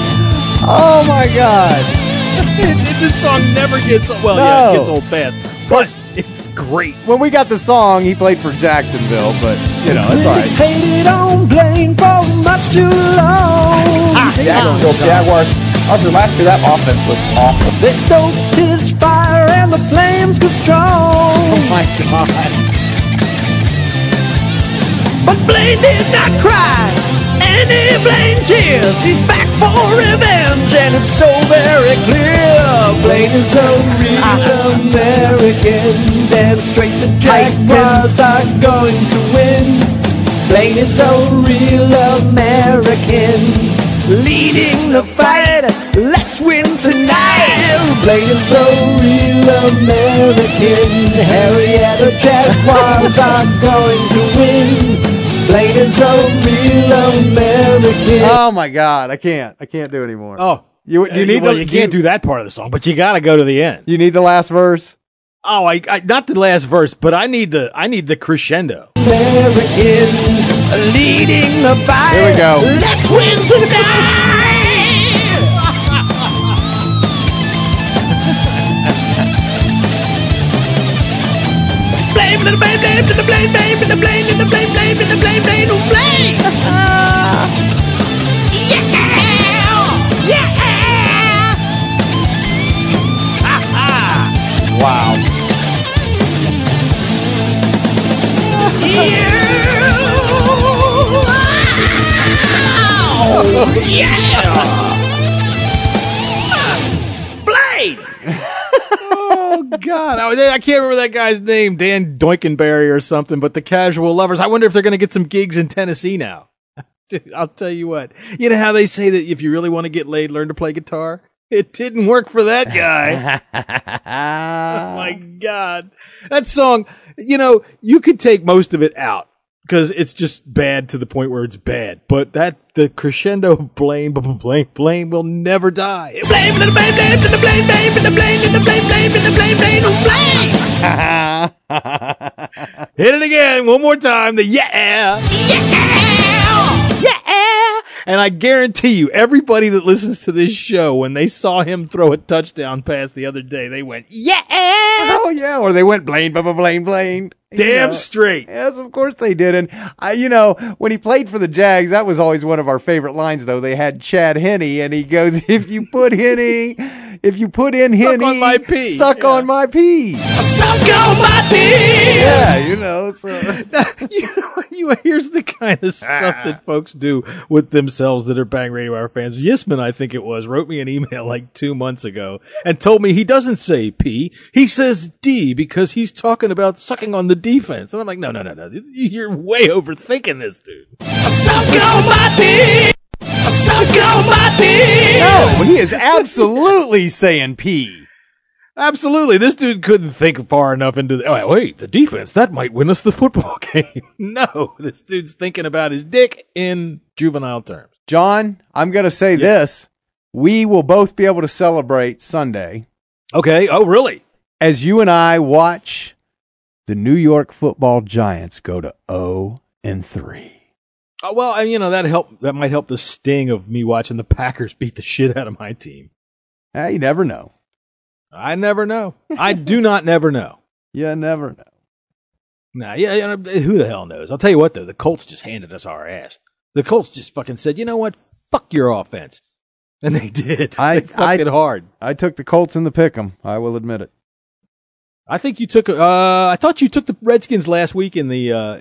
Speaker 1: Oh my God.
Speaker 12: This song never gets old. Well, yeah, it gets old fast. but it's great.
Speaker 1: When we got the song, he played for Jacksonville, but, you know, it's all right.
Speaker 5: Hated on Blaine for much too long.
Speaker 8: Jacksonville Jaguars. Also, last year that offense was awful.
Speaker 5: They stoked his fire and the flames grew strong.
Speaker 1: Oh my God.
Speaker 5: But Blaine did not cry any Blaine tears. He's back for revenge, and it's so very clear. Blaine is a real American. Damn straight the Jaguars are going to win. Blaine is a real American. Leading the fight, let's win tonight. Blaine is a real American. Harry and the Jaguars are going to win. Blaine is a real American.
Speaker 1: Oh my God, I can't do it anymore.
Speaker 12: Oh,
Speaker 1: you need
Speaker 12: you can't do that part of the song, but you got to go to the end.
Speaker 1: You need the last verse.
Speaker 12: Oh, I not the last verse, but I need the crescendo.
Speaker 5: American, leading the fight.
Speaker 1: Here we go.
Speaker 5: Let's win tonight. Blame, blame, blame, blame, blame, blame, blame, blame, blame, blame, blame, blame, blame, blame. Yeah, yeah.
Speaker 1: Wow.
Speaker 5: Blade!
Speaker 12: Oh, God. I can't remember that guy's name, Dan Doinkenberry or something, but the Casual Lovers. I wonder if they're going to get some gigs in Tennessee now. Dude, I'll tell you what. You know how they say that if you really want to get laid, learn to play guitar? It didn't work for that guy. Oh, my God. That song, you know, you could take most of it out because it's just bad to the point where it's bad. But the crescendo of blame will never die.
Speaker 5: Blame, blame, blame, blame, blame, blame, blame, blame, blame, blame, blame, blame.
Speaker 12: Hit it again one more time. The yeah. And I guarantee you, everybody that listens to this show, when they saw him throw a touchdown pass the other day, they went, yeah!
Speaker 1: Oh, yeah. Or they went, Blaine, Blaine.
Speaker 12: Damn straight.
Speaker 1: Yes, of course they did. And, when he played for the Jags, that was always one of our favorite lines, though. They had Chad Henne, and he goes, if you put in Henne,
Speaker 12: suck on my pee.
Speaker 1: Suck on my pee.
Speaker 5: Suck on my pee.
Speaker 1: Yeah, so.
Speaker 12: Here's the kind of stuff that folks do with themselves that are Bang Radio Hour fans. Yisman, I think it was, wrote me an email like 2 months ago and told me he doesn't say P. He says D because he's talking about sucking on the defense. And I'm like, no. You're way overthinking this, dude.
Speaker 5: Suck on my pee. Suck on my pee.
Speaker 1: No, he is absolutely saying P.
Speaker 12: Absolutely. This dude couldn't think far enough into the defense, that might win us the football game. No, this dude's thinking about his dick in juvenile terms.
Speaker 1: John, I'm going to say this. We will both be able to celebrate Sunday.
Speaker 12: Okay. Oh, really?
Speaker 1: As you and I watch the New York Football Giants go to 0-3.
Speaker 12: Oh, well, that might help the sting of me watching the Packers beat the shit out of my team.
Speaker 1: You never know.
Speaker 12: I never know. I do not never know.
Speaker 1: You never know.
Speaker 12: Nah, who the hell knows? I'll tell you what, though. The Colts just handed us our ass. The Colts just fucking said, you know what? Fuck your offense. And they did. They fucked it hard.
Speaker 1: I took the Colts in the pick'em. I will admit it.
Speaker 12: I think you took. I thought you took the Redskins last week did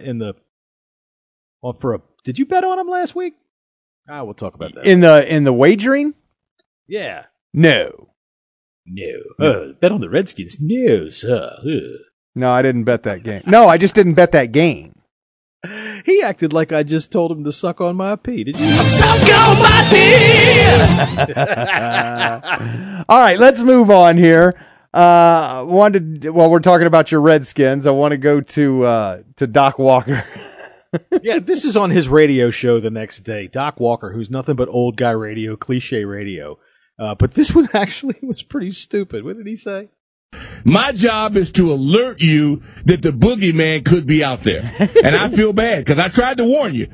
Speaker 12: you bet on them last week? We'll talk about that.
Speaker 1: In the wagering?
Speaker 12: Yeah.
Speaker 1: No.
Speaker 12: Bet on the Redskins? No, sir.
Speaker 1: No, I didn't bet that game. No, I just didn't bet that game.
Speaker 12: He acted like I just told him to suck on my pee. Did you?
Speaker 5: Suck on my pee!
Speaker 1: All right, let's move on here. While we're talking about your Redskins, I want to go to Doc Walker.
Speaker 12: Yeah, this is on his radio show the next day. Doc Walker, who's nothing but old guy radio, cliche radio. But this one actually was pretty stupid. What did he say?
Speaker 9: My job is to alert you that the boogeyman could be out there. And I feel bad because I tried to warn you.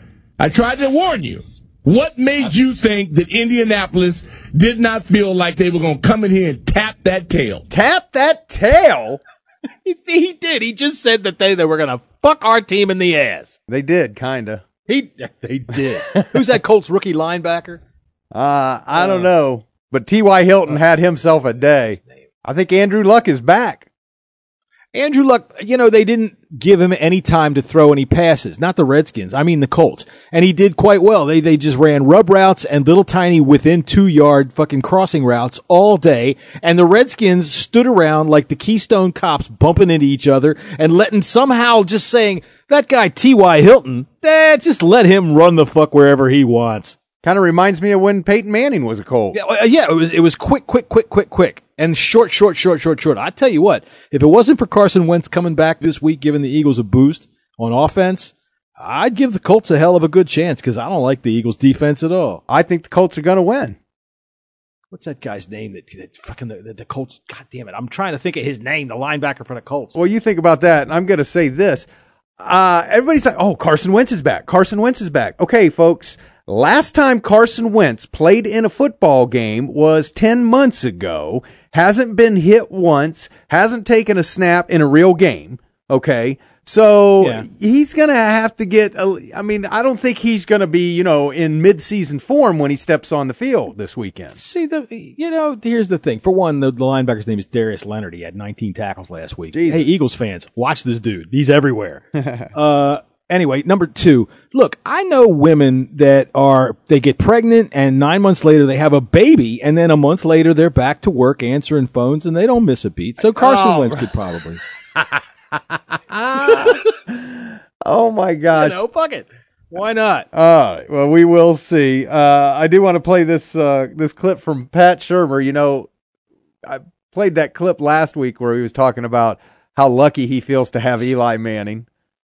Speaker 9: What made you think that Indianapolis did not feel like they were going to come in here and tap that tail?
Speaker 1: Tap that tail?
Speaker 12: He did. He just said that they were going to fuck our team in the ass.
Speaker 1: They did, kind of.
Speaker 12: They did. Who's that Colts rookie linebacker?
Speaker 1: I don't know. But T.Y. Hilton had himself a day. I think Andrew Luck is back.
Speaker 12: Andrew Luck, they didn't give him any time to throw any passes. Not the Redskins. I mean the Colts. And he did quite well. They just ran rub routes and little tiny within 2-yard fucking crossing routes all day. And the Redskins stood around like the Keystone Cops bumping into each other and letting somehow just saying, that guy T.Y. Hilton, just let him run the fuck wherever he wants.
Speaker 1: Kind of reminds me of when Peyton Manning was a Colt.
Speaker 12: Yeah, it was quick. And short. I tell you what, if it wasn't for Carson Wentz coming back this week, giving the Eagles a boost on offense, I'd give the Colts a hell of a good chance because I don't like the Eagles' defense at all.
Speaker 1: I think the Colts are going to win.
Speaker 12: What's that guy's name? That fucking the Colts. God damn it! I'm trying to think of his name. The linebacker for the Colts.
Speaker 1: Well, you think about that, and I'm going to say this. Everybody's like, "Oh, Carson Wentz is back. Carson Wentz is back." Okay, folks. Last time Carson Wentz played in a football game was 10 months ago. Hasn't been hit once. Hasn't taken a snap in a real game. Okay. So he's going to have to get, I don't think he's going to be, in mid-season form when he steps on the field this weekend.
Speaker 12: See, here's the thing. For one, the linebacker's name is Darius Leonard. He had 19 tackles last week.
Speaker 1: Jesus.
Speaker 12: Hey, Eagles fans, watch this dude. He's everywhere. Anyway, number 2, look, I know women that they get pregnant and 9 months later they have a baby and then a month later they're back to work answering phones and they don't miss a beat. So Carson Wentz could probably.
Speaker 1: Oh my gosh.
Speaker 12: Fuck it. Why not?
Speaker 1: Well, we will see. I do want to play this clip from Pat Shurmur. I played that clip last week where he was talking about how lucky he feels to have Eli Manning.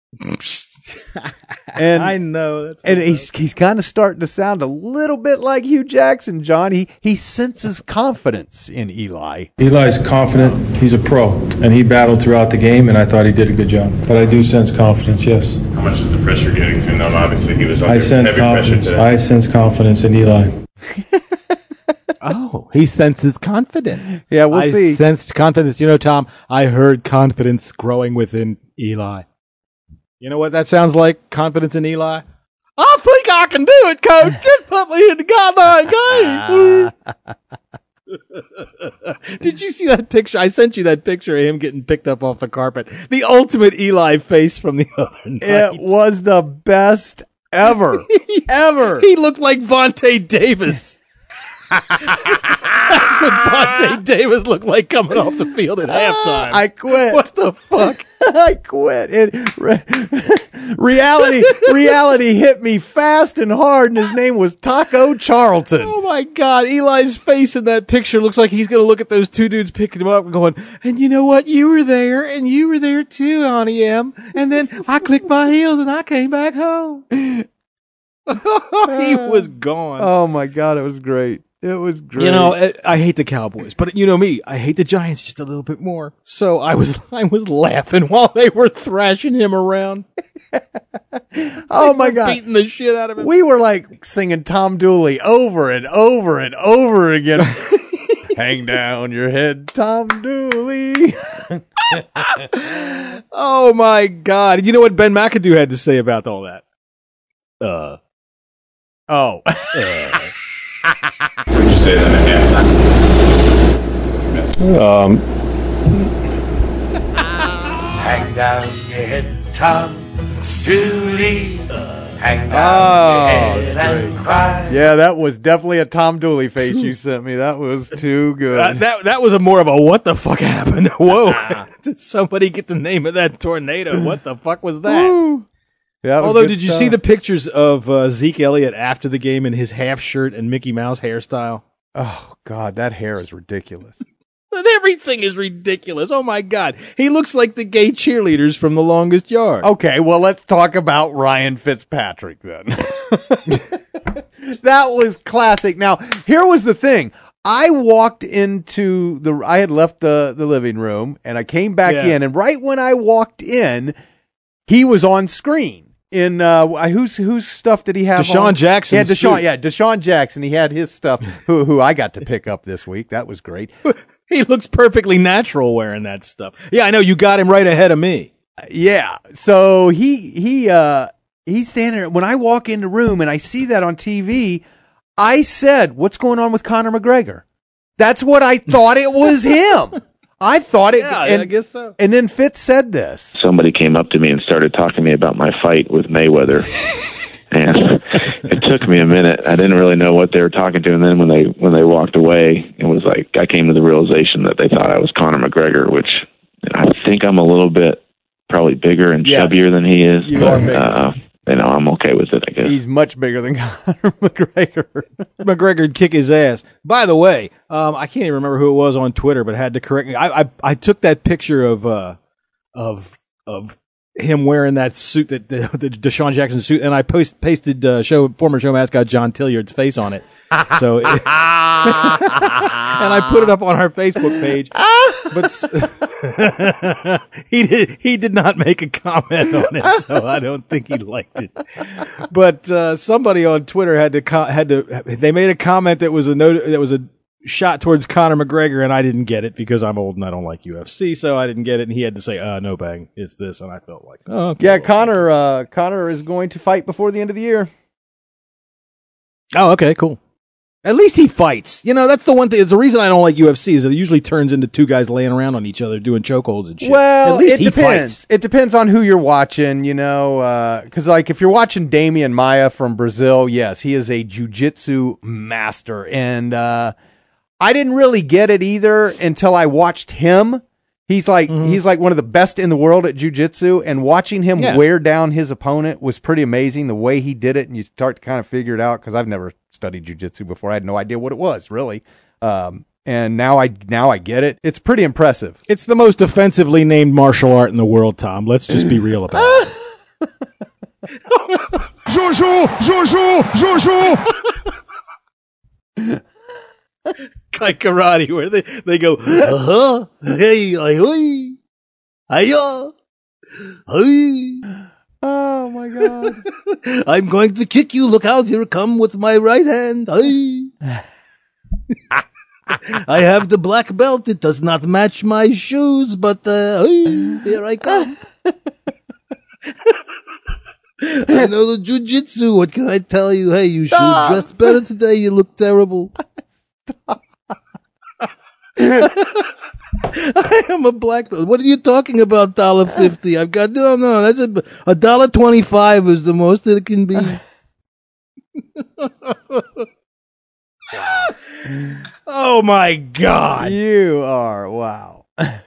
Speaker 1: And
Speaker 12: I know
Speaker 1: he's kind of starting to sound a little bit like Hugh Jackson, John. He senses confidence in Eli.
Speaker 10: Eli's confident. He's a pro, and he battled throughout the game, and I thought he did a good job. But I do sense confidence, yes.
Speaker 13: How much is the pressure getting to him? Obviously, he was under heavy pressure today.
Speaker 10: I sense confidence in Eli.
Speaker 12: Oh, he senses confidence.
Speaker 1: Yeah, we'll see.
Speaker 12: I sensed confidence. Tom, I heard confidence growing within Eli. You know what that sounds like? Confidence in Eli? I think I can do it, Coach. Just put me in the goddamn game. Did you see that picture? I sent you that picture of him getting picked up off the carpet. The ultimate Eli face from the other night.
Speaker 1: It was the best ever. Ever.
Speaker 12: He looked like Vontae Davis. That's what Vontae Davis looked like coming off the field at halftime.
Speaker 1: I quit.
Speaker 12: What the fuck?
Speaker 1: I quit. Reality hit me fast and hard, and his name was Taco Charlton.
Speaker 12: Oh my God. Eli's face in that picture looks like he's going to look at those two dudes picking him up and going, and you know what? You were there, and you were there too, Honey M. And then I clicked my heels and I came back home. He was gone.
Speaker 1: Oh my God. It was great. It was great.
Speaker 12: I hate the Cowboys, but you know me, I hate the Giants just a little bit more. So I was laughing while they were thrashing him around.
Speaker 1: Oh my God.
Speaker 12: Beating the shit out of him.
Speaker 1: We were like singing Tom Dooley over and over and over again. Hang down your head, Tom Dooley.
Speaker 12: Oh my God. You know what Ben McAdoo had to say about all that?
Speaker 13: Would you say that at halftime?
Speaker 14: Hang down your head, Tom Dooley. Hang down your head and cry.
Speaker 1: Yeah, that was definitely a Tom Dooley face you sent me. That was too good.
Speaker 12: That was more of a what the fuck happened? Whoa. Did somebody get the name of that tornado? What the fuck was that?
Speaker 1: Woo. Yeah,
Speaker 12: although, did you see the pictures of Zeke Elliott after the game in his half shirt and Mickey Mouse hairstyle?
Speaker 1: Oh, God, that hair is ridiculous.
Speaker 12: Everything is ridiculous. Oh, my God. He looks like the gay cheerleaders from The Longest Yard.
Speaker 1: Okay, well, let's talk about Ryan Fitzpatrick then. That was classic. Now, here was the thing. I walked into I had left the living room, and I came back in, and right when I walked in, he was on screen. In whose stuff did he have?
Speaker 12: Deshaun Jackson.
Speaker 1: Yeah, Deshaun Jackson. He had his stuff. Who I got to pick up this week. That was great.
Speaker 12: He looks perfectly natural wearing that stuff. Yeah, I know. You got him right ahead of me.
Speaker 1: Yeah. So he's standing there. When I walk in the room and I see that on TV, I said, "What's going on with Conor McGregor?" That's what I thought it was him. I thought it.
Speaker 12: Yeah,
Speaker 1: I
Speaker 12: guess so.
Speaker 1: And then Fitz said this.
Speaker 3: Somebody came up to me and started talking to me about my fight with Mayweather. And it took me a minute. I didn't really know what they were talking to. And then when they walked away, it was like I came to the realization that they thought I was Conor McGregor, which I think I'm a little bit probably bigger and chubbier than he is.
Speaker 1: You are bigger.
Speaker 3: I'm okay with it, I guess.
Speaker 1: He's much bigger than Conor McGregor.
Speaker 12: McGregor'd kick his ass. By the way, I can't even remember who it was on Twitter, but had to correct me. I took that picture of him wearing that suit, the Deshaun Jackson suit, and I pasted former show mascot John Tilliard's face on it. So, and I put it up on our Facebook page. But he did not make a comment on it, so I don't think he liked it. But somebody on Twitter they made a comment that was a shot towards Conor McGregor, and I didn't get it because I'm old and I don't like UFC, so I didn't get it. And he had to say, "No, bang, it's this," and I felt like, "Oh, okay."
Speaker 1: Yeah, Conor is going to fight before the end of the year.
Speaker 12: Oh, okay, cool. At least he fights. That's the one thing. It's the reason I don't like UFC is that it usually turns into two guys laying around on each other doing chokeholds and shit.
Speaker 1: Well,
Speaker 12: at least
Speaker 1: it depends. Fights. It depends on who you're watching, because like if you're watching Damian Maia from Brazil, yes, he is a jiu-jitsu master. And I didn't really get it either until I watched him. He's like one of the best in the world at jiu-jitsu, and watching him wear down his opponent was pretty amazing, the way he did it, and you start to kind of figure it out, because I've never studied jiu-jitsu before. I had no idea what it was, really. And now I get it. It's pretty impressive.
Speaker 12: It's the most offensively named martial art in the world, Tom. Let's just be real about it.
Speaker 15: Jojo!
Speaker 12: Like karate, where they go, hey, ahoy, hiya, hey.
Speaker 1: Oh my God!
Speaker 12: I'm going to kick you. Look out! Here, come with my right hand. Hey. I have the black belt. It does not match my shoes, but hey, here I come. I know the jiu-jitsu. What can I tell you? Hey, you should have dressed better today. You look terrible. I am a black belt. What are you talking about? $1.50. I've got no. That's $1.25 is the most that it can be. Oh my God!
Speaker 1: You are wow.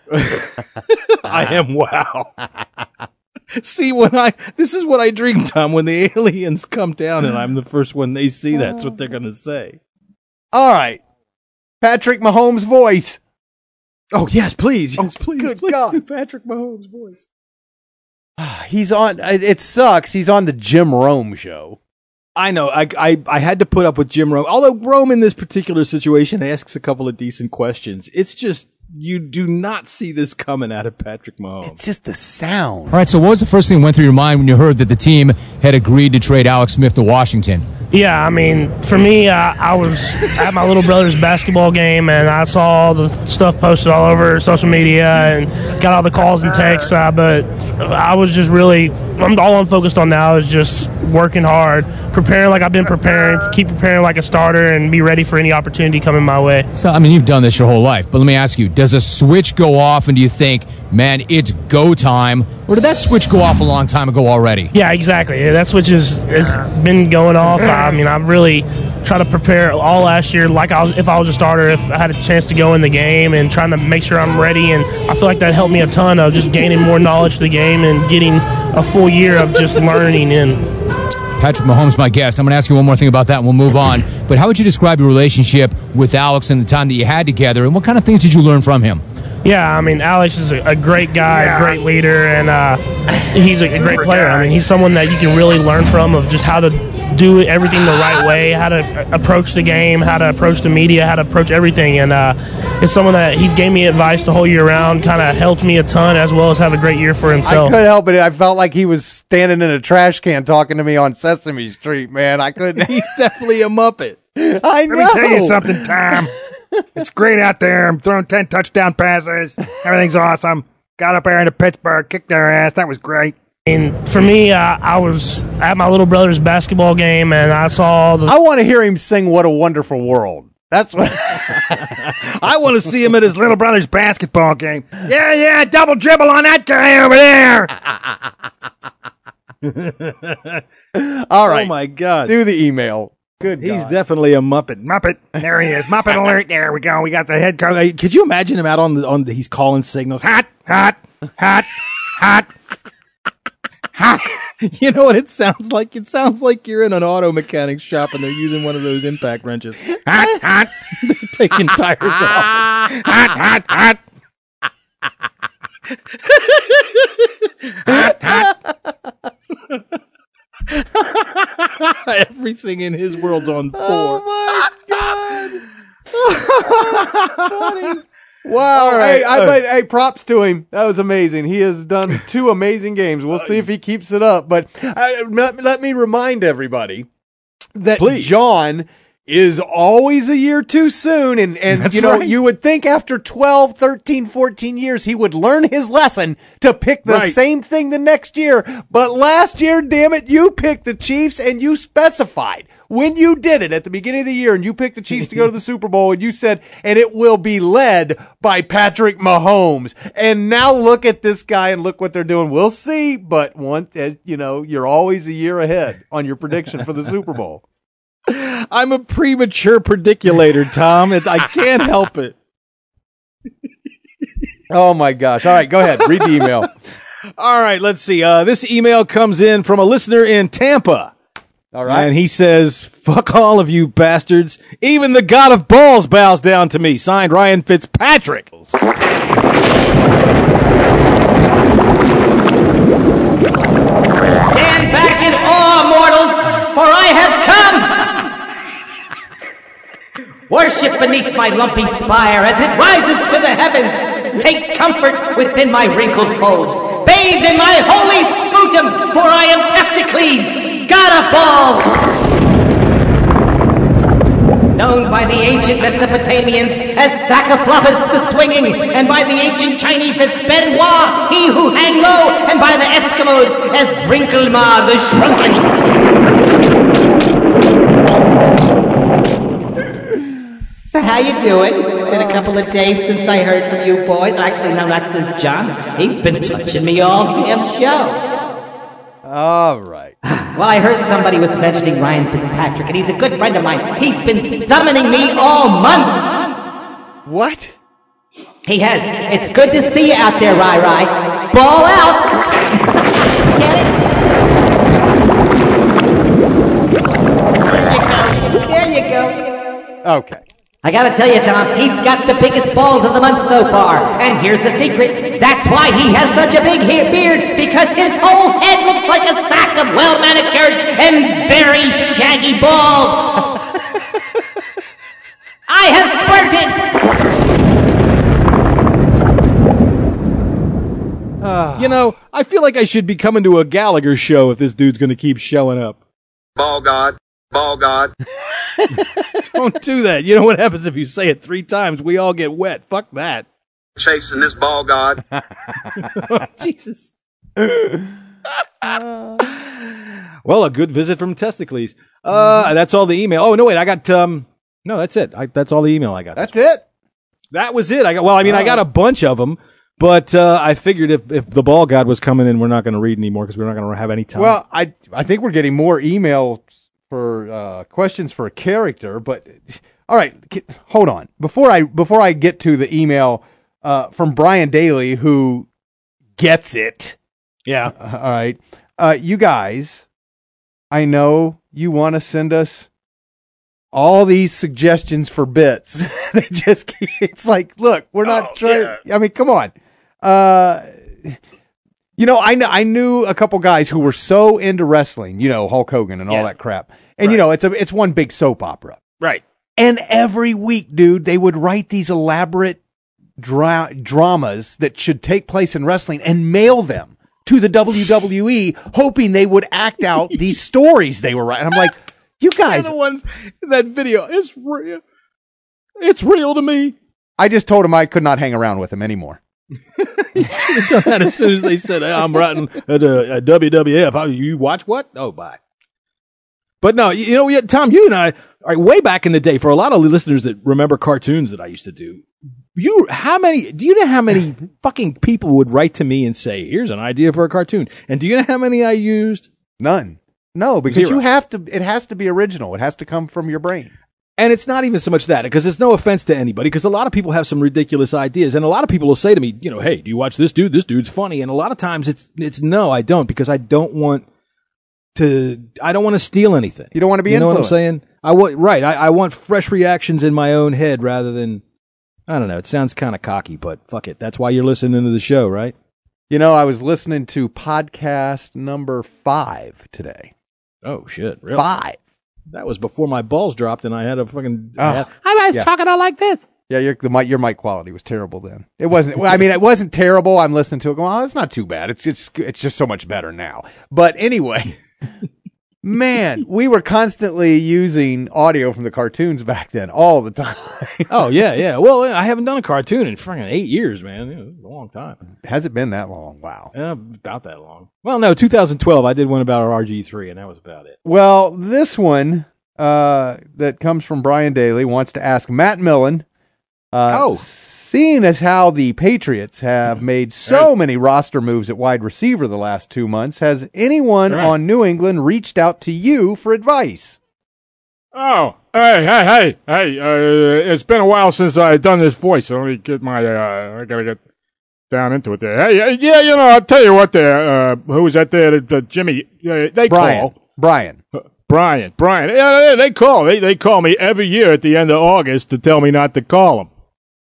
Speaker 12: I am wow. See, this is what I dream, Tom. When the aliens come down and I'm the first one they see, that's what they're gonna say.
Speaker 1: All right, Patrick Mahomes' voice.
Speaker 12: Oh yes, please, please
Speaker 1: God.
Speaker 12: do Patrick Mahomes' voice.
Speaker 1: He's on. It sucks. He's on the Jim Rome show.
Speaker 12: I know. I had to put up with Jim Rome. Although Rome in this particular situation asks a couple of decent questions. It's just you do not see this coming out of Patrick Mahomes.
Speaker 1: It's just the sound.
Speaker 16: All right. So what was the first thing that went through your mind when you heard that the team had agreed to trade Alex Smith to Washington?
Speaker 17: Yeah, I mean, for me, I was at my little brother's basketball game, and I saw all the stuff posted all over social media and got all the calls and texts, but I was just really, all I'm focused on now is just working hard, preparing like I've been preparing, keep preparing like a starter, and be ready for any opportunity coming my way.
Speaker 16: So, I mean, you've done this your whole life, but let me ask you, does a switch go off, and do you think, man, it's go time, or did that switch go off a long time ago already?
Speaker 17: Yeah, exactly. That switch has been going off. I mean, I've really tried to prepare all last year like if I was a starter, if I had a chance to go in the game, and trying to make sure I'm ready. And I feel like that helped me a ton of just gaining more knowledge of the game and getting a full year of just learning. And
Speaker 16: Patrick Mahomes, my guest. I'm going to ask you one more thing about that and we'll move on. But how would you describe your relationship with Alex and the time that you had together, and what kind of things did you learn from him?
Speaker 17: Yeah, I mean, Alex is a great guy, great leader, and he's a great player. I mean, he's someone that you can really learn from, of just how to do everything the right way, how to approach the game, how to approach the media, how to approach everything. And it's someone that he gave me advice the whole year round, kind of helped me a ton, as well as have a great year for himself.
Speaker 1: I couldn't help it. I felt like he was standing in a trash can talking to me on Sesame Street, man. I couldn't.
Speaker 12: He's definitely a Muppet.
Speaker 1: I know.
Speaker 15: Let me tell you something, Tom.
Speaker 12: It's great out there. I'm throwing 10 touchdown passes. Everything's awesome. Got up there into Pittsburgh, kicked their ass. That was great.
Speaker 17: And for me, I was at my little brother's basketball game, and I saw
Speaker 1: I want to hear him sing "What a Wonderful World." That's what
Speaker 12: I want to see him at his little brother's basketball game. Yeah, double dribble on that guy over there.
Speaker 1: All right.
Speaker 12: Oh, my God.
Speaker 1: Do the email. Good
Speaker 12: He's
Speaker 1: God.
Speaker 12: definitely a Muppet. Muppet. There he is. Muppet alert. There we go. We got the head coach. Could you imagine him out on the he's calling signals? Hot, hot, hot, hot, hot. You know what it sounds like? It sounds like you're in an auto mechanic shop and they're using one of those impact wrenches. Hot, hot. They're taking tires off. Hot, hot, hot. Hot, hot. Everything in his world's on 4.
Speaker 1: Oh my God! Funny. Wow!
Speaker 12: All right.
Speaker 1: Hey, props to him. That was amazing. He has done 2 amazing games. We'll see if he keeps it up. But let me remind everybody that John is always a year too soon. And
Speaker 12: That's
Speaker 1: you know,
Speaker 12: right.
Speaker 1: you would think after 12, 13, 14 years, he would learn his lesson to pick the same thing the next year. But last year, damn it, you picked the Chiefs and you specified when you did it at the beginning of the year and you picked the Chiefs to go to the Super Bowl and you said, and it will be led by Patrick Mahomes. And now look at this guy and look what they're doing. We'll see. But you're always a year ahead on your prediction for the Super Bowl.
Speaker 12: I'm a premature prediculator, Tom. I can't help it.
Speaker 1: Oh, my gosh. All right, go ahead. Read the email.
Speaker 12: All right, let's see. This email comes in from a listener in Tampa.
Speaker 1: All right.
Speaker 12: And he says, fuck all of you bastards. Even the god of balls bows down to me. Signed, Ryan Fitzpatrick.
Speaker 4: Stand back in awe, mortals, for I have come! Worship beneath my lumpy spire as it rises to the heavens. Take comfort within my wrinkled folds. Bathe in my holy sputum, for I am Testicles, god of balls. Known by the ancient Mesopotamians as Saccafloppus the Swinging, and by the ancient Chinese as Benoit, he who hang low, and by the Eskimos as Wrinklemar the Shrunken. So how you doing? It's been a couple of days since I heard from you boys. Actually, no, not since John. He's been touching me all damn show.
Speaker 1: All right.
Speaker 4: Well, I heard somebody was mentioning Ryan Fitzpatrick, and he's a good friend of mine. He's been summoning me all month.
Speaker 1: What?
Speaker 4: He has. It's good to see you out there, Rai. Ball out. Get it? There you go.
Speaker 1: Okay.
Speaker 4: I gotta tell you, Tom, he's got the biggest balls of the month so far. And here's the secret. That's why he has such a big beard, because his whole head looks like a sack of well-manicured and very shaggy balls. I have spurted.
Speaker 12: You know, I feel like I should be coming to a Gallagher show if this dude's going to keep showing up.
Speaker 6: Ball God. Ball God.
Speaker 12: Don't do that. You know what happens if you say it 3 times? We all get wet. Fuck that.
Speaker 6: Chasing this ball God.
Speaker 12: Jesus. Well, a good visit from Testicles. That's all the email. Oh, no, wait. I got, no, that's it. That's all the email I got.
Speaker 1: That's it?
Speaker 12: That was it. I got a bunch of them, but I figured if the ball god was coming in, we're not going to read anymore because we're not going to have any time.
Speaker 1: Well, I think we're getting more emails for questions for a character, but all right, hold on. Before I get to the email from Brian Daly, who gets it.
Speaker 12: Yeah.
Speaker 1: All right. You guys, I know you want to send us all these suggestions for bits. It's like, look, we're not trying. Yeah. I mean, come on. I knew a couple guys who were so into wrestling, Hulk Hogan and all that crap. And it's one big soap opera.
Speaker 12: Right.
Speaker 1: And every week, dude, they would write these elaborate dramas that should take place in wrestling and mail them to the WWE, hoping they would act out these stories they were writing. I'm like, you guys,
Speaker 12: the ones in that video is real. It's real to me.
Speaker 1: I just told him I could not hang around with him anymore.
Speaker 12: You should have done that as soon as they said, hey, I'm writing at WWF. You watch what? Oh, bye. But no, Tom, you and I, way back in the day, for a lot of listeners that remember cartoons that I used to do, do you know how many fucking people would write to me and say, here's an idea for a cartoon? And do you know how many I used?
Speaker 1: None. No, because it has to be original. It has to come from your brain.
Speaker 12: And it's not even so much that, because it's no offense to anybody, because a lot of people have some ridiculous ideas. And a lot of people will say to me, hey, do you watch this dude? This dude's funny. And a lot of times it's no, I don't, because I don't want to steal anything.
Speaker 1: You don't want to be influenced.
Speaker 12: You know what I'm saying? I want fresh reactions in my own head rather than, I don't know, it sounds kind of cocky, but fuck it. That's why you're listening to the show, right?
Speaker 1: I was listening to podcast number 5 today.
Speaker 12: Oh, shit. Really?
Speaker 1: 5.
Speaker 12: That was before my balls dropped and I had a fucking...
Speaker 4: I was talking all like this.
Speaker 1: Yeah, your mic quality was terrible then. It wasn't... it wasn't terrible. I'm listening to it going, it's not too bad. It's just so much better now. But anyway... Man, we were constantly using audio from the cartoons back then, all the time.
Speaker 12: Oh, yeah. Well, I haven't done a cartoon in freaking 8 years, man. It was a long time.
Speaker 1: Has it been that long? Wow.
Speaker 12: About that long. Well, no, 2012, I did one about our RG3, and that was about it.
Speaker 1: Well, this one that comes from Brian Daly wants to ask Matt Millen, seeing as how the Patriots have made so many roster moves at wide receiver the last 2 months, has anyone on New England reached out to you for advice?
Speaker 18: Oh, hey, it's been a while since I've done this voice, so let me get I gotta get down into it there. Hey, yeah, I'll tell you what there, who was that there, Jimmy,
Speaker 1: Brian.
Speaker 18: Yeah, they call. They call me every year at the end of August to tell me not to call them.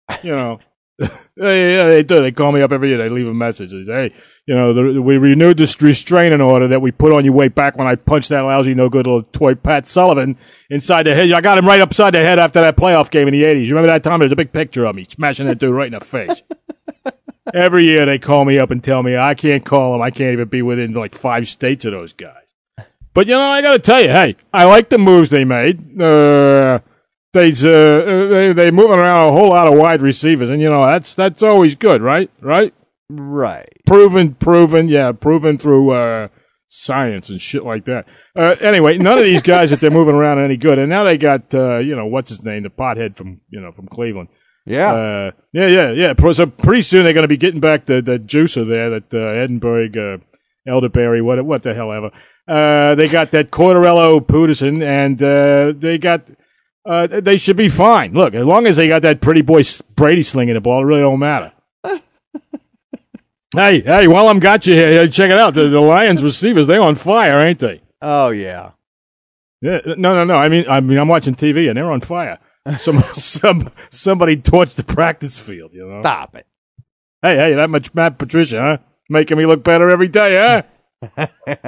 Speaker 18: They do. They call me up every year. They leave a message. They say, hey, we renewed this restraining order that we put on you way back when I punched that lousy, no good little toy Pat Sullivan inside the head. I got him right upside the head after that playoff game in the 80s. You remember that time? There's a big picture of me smashing that dude right in the face. Every year they call me up and tell me I can't call them. I can't even be within like 5 states of those guys. But, I got to tell you, hey, I like the moves they made. They moving around a whole lot of wide receivers, and, that's always good, right? Right. Proven through science and shit like that. Anyway, none of these guys that they're moving around are any good. And now they got, what's his name, the pothead from Cleveland.
Speaker 1: Yeah.
Speaker 18: Yeah. So pretty soon they're going to be getting back the juicer there, that Edinburgh, Elderberry, what the hell ever. They got that Cordarello Pooterson, and they should be fine. Look, as long as they got that pretty boy Brady slinging the ball, it really don't matter. Hey, while I'm got you here, check it out. The Lions receivers, they're on fire, ain't they?
Speaker 1: Oh, yeah.
Speaker 18: Yeah, no. I mean, I'm watching TV, and they're on fire. Somebody torched the practice field,
Speaker 1: Stop it.
Speaker 18: Hey, that much Matt Patricia, huh? Making me look better every day, huh?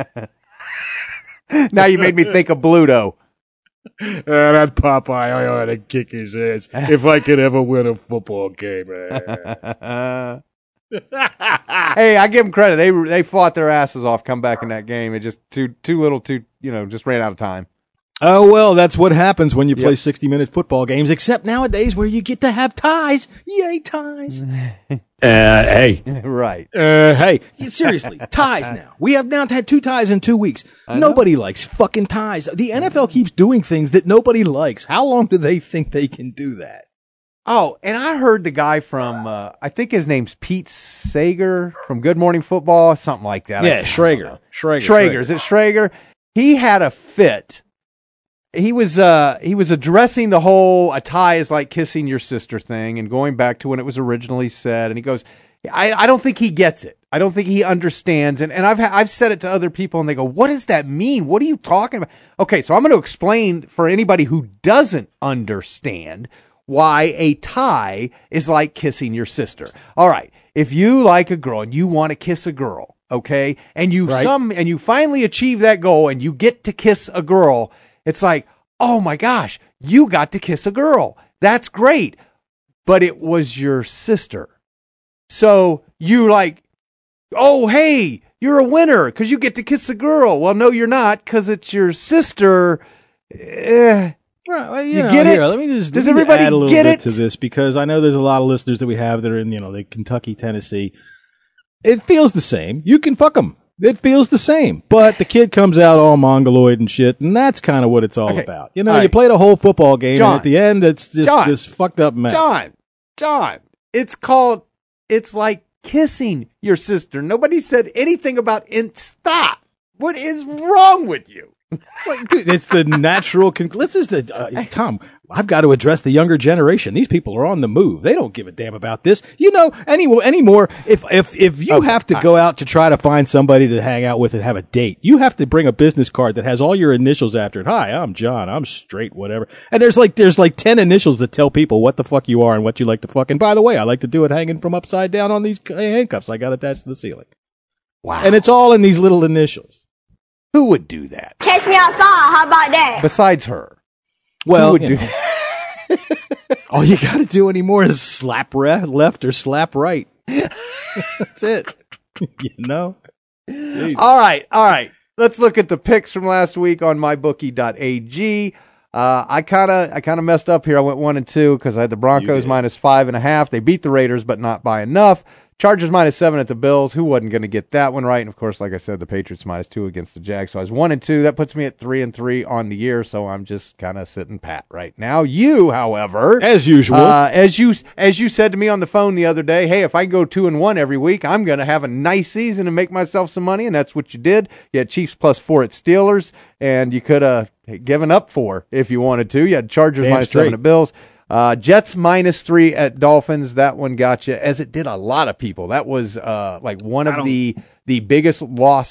Speaker 1: Now you made me think of Bluto.
Speaker 18: That Popeye, I ought to kick his ass if I could ever win a football game.
Speaker 1: Hey, I give them credit. They fought their asses off, come back in that game. It just just ran out of time.
Speaker 12: Oh, well, that's what happens when you play 60-minute football games, except nowadays where you get to have ties. Yay, ties.
Speaker 18: Hey.
Speaker 1: Right.
Speaker 12: Hey, seriously, ties now. We have now had 2 ties in 2 weeks. Nobody likes fucking ties. The NFL keeps doing things that nobody likes. How long do they think they can do that?
Speaker 1: Oh, and I heard the guy from, I think his name's Pete Sager from Good Morning Football, something like that.
Speaker 12: Yeah, Schrager.
Speaker 1: Is it Schrager? He had a fit. He was addressing the whole "a tie is like kissing your sister" thing, and going back to when it was originally said. And he goes, "I don't think he gets it. I don't think he understands." And I've said it to other people, and they go, "What does that mean? What are you talking about?" Okay, so I'm going to explain for anybody who doesn't understand why a tie is like kissing your sister. All right, if you like a girl and you want to kiss a girl, okay, and you finally achieve that goal and you get to kiss a girl. It's like, oh my gosh, you got to kiss a girl. That's great. But it was your sister. So you like, oh, hey, you're a winner because you get to kiss a girl. Well, no, you're not because it's your sister.
Speaker 12: Right, well,
Speaker 1: you get it?
Speaker 12: Let me just
Speaker 1: Does everybody
Speaker 12: add a little
Speaker 1: get
Speaker 12: bit
Speaker 1: it?
Speaker 12: to this because I know there's a lot of listeners that we have that are in, the Kentucky, Tennessee. It feels the same. You can fuck them. It feels the same. But the kid comes out all mongoloid and shit, and that's kind of what it's all about. You know,
Speaker 1: All
Speaker 12: you
Speaker 1: right.
Speaker 12: played a whole football game,
Speaker 1: John.
Speaker 12: and at the end, it's just
Speaker 1: John.
Speaker 12: this fucked up mess.
Speaker 1: John, it's like kissing your sister. Nobody said anything about stop. What is wrong with you?
Speaker 12: Wait, dude, it's the natural. This is Tom. I've got to address the younger generation. These people are on the move. They don't give a damn about this. Anymore. If you have to go out to try to find somebody to hang out with and have a date, you have to bring a business card that has all your initials after it. Hi, I'm John. I'm straight, whatever. And there's like 10 initials that tell people what the fuck you are and what you like to fuck. And by the way, I like to do it hanging from upside down on these handcuffs I got attached to the ceiling.
Speaker 1: Wow.
Speaker 12: And it's all in these little initials.
Speaker 1: Who would do that?
Speaker 19: Catch me outside. How about that?
Speaker 1: Besides her.
Speaker 12: Well,
Speaker 1: Who would do
Speaker 12: that? All you got to do anymore is slap left or slap right. That's it. Jesus.
Speaker 1: All right. Let's look at the picks from last week on mybookie.ag. I kind of messed up here. I went 1-2 because I had the Broncos minus 5.5. They beat the Raiders, but not by enough. Chargers minus 7 at the Bills. Who wasn't going to get that one right? And of course, like I said, the Patriots minus 2 against the Jags. So I was 1-2. That puts me at 3-3 on the year. So I'm just kind of sitting pat right now. You, however,
Speaker 12: as usual,
Speaker 1: as you said to me on the phone the other day, hey, if I go 2-1 every week, I'm going to have a nice season and make myself some money. And that's what you did. You had Chiefs plus 4 at Steelers, and you could have given up 4 if you wanted to. You had Chargers minus 7 at Bills. Jets minus 3 at Dolphins. That one got you, as it did a lot of people. That was like one of the biggest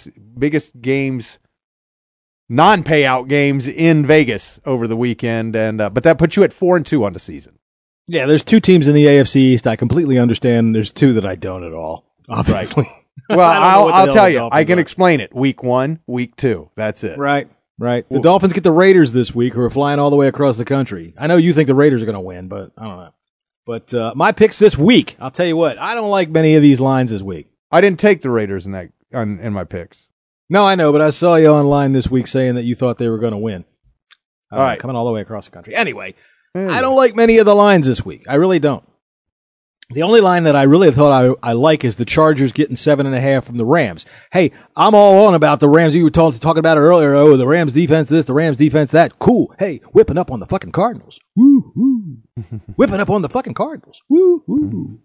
Speaker 1: games, non-payout games in Vegas over the weekend. And but that put you at 4-2 on the season.
Speaker 12: Yeah, there's 2 teams in the AFC East I completely understand. There's 2 that I don't at all. Obviously.
Speaker 1: Right. Well, I'll tell you. I can explain it. Week 1, week 2. That's it.
Speaker 12: Right. The Dolphins get the Raiders this week, who are flying all the way across the country. I know you think the Raiders are going to win, but I don't know. But my picks this week, I'll tell you what, I don't like many of these lines this week.
Speaker 1: I didn't take the Raiders in my picks.
Speaker 12: No, I know, but I saw you online this week saying that you thought they were going to win.
Speaker 1: All right.
Speaker 12: Coming all the way across the country. Anyway, I don't like many of the lines this week. I really don't. The only line that I really thought I like is the Chargers getting 7.5 from the Rams. Hey, I'm all on about the Rams. You were talking about it earlier. Oh, the Rams defense this, the Rams defense that. Cool. Hey, whipping up on the fucking Cardinals. Woo woo. Whipping up on the fucking Cardinals. Woo woo.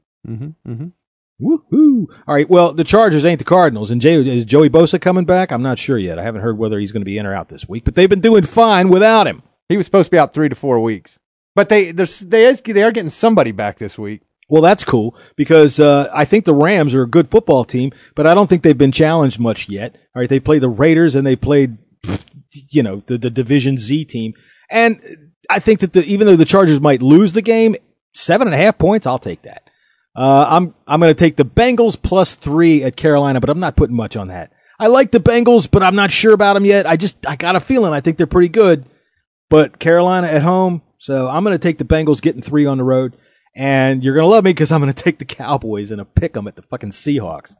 Speaker 12: Woo hoo. All right. Well, the Chargers ain't the Cardinals. And is Joey Bosa coming back? I'm not sure yet. I haven't heard whether he's going to be in or out this week. But they've been doing fine without him.
Speaker 1: He was supposed to be out 3 to 4 weeks. But they are getting somebody back this week.
Speaker 12: Well, that's cool because I think the Rams are a good football team, but I don't think they've been challenged much yet. All right, they played the Raiders and they played, the Division Z team, and I think that even though the Chargers might lose the game, 7.5 points, I'll take that. I'm going to take the Bengals plus 3 at Carolina, but I'm not putting much on that. I like the Bengals, but I'm not sure about them yet. I got a feeling I think they're pretty good, but Carolina at home, so I'm going to take the Bengals getting 3 on the road. And you're going to love me because I'm going to take the Cowboys and pick them at the fucking Seahawks.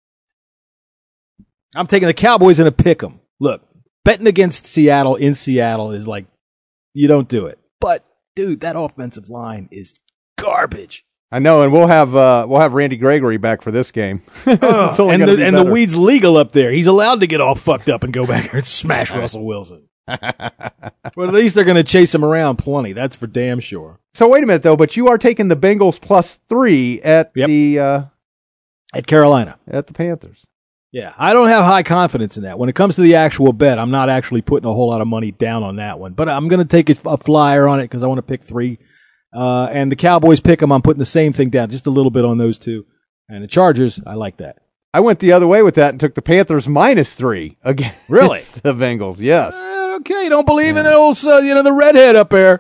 Speaker 12: I'm taking the Cowboys and pick them. Look, betting against Seattle in Seattle is like, you don't do it. But, dude, that offensive line is garbage.
Speaker 1: I know, and we'll have Randy Gregory back for this game.
Speaker 12: And the weed's legal up there. He's allowed to get all fucked up and go back there and smash Russell Wilson. Well, at least they're going to chase him around plenty. That's for damn sure.
Speaker 1: So wait a minute though, but you are taking the Bengals plus 3 at
Speaker 12: at Carolina
Speaker 1: at the Panthers.
Speaker 12: Yeah, I don't have high confidence in that. When it comes to the actual bet, I'm not actually putting a whole lot of money down on that one. But I'm going to take a flyer on it because I want to pick 3. And the Cowboys pick them. I'm putting the same thing down, just a little bit on those 2. And the Chargers, I like that.
Speaker 1: I went the other way with that and took the Panthers minus 3 against
Speaker 12: really?
Speaker 1: The Bengals. Yes.
Speaker 12: Okay, you don't believe in it, old the redhead up there.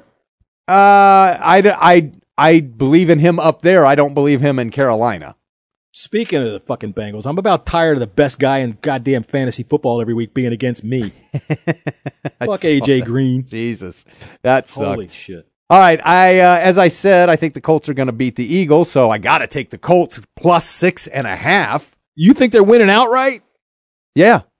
Speaker 1: I believe in him up there. I don't believe him in Carolina.
Speaker 12: Speaking of the fucking Bengals, I'm about tired of the best guy in goddamn fantasy football every week being against me. Fuck AJ Green.
Speaker 1: Jesus, that sucked.
Speaker 12: Holy shit.
Speaker 1: All right, as I said, I think the Colts are going to beat the Eagles, so I got to take the Colts plus 6.5.
Speaker 12: You think they're winning outright?
Speaker 1: Yeah.
Speaker 12: Wow.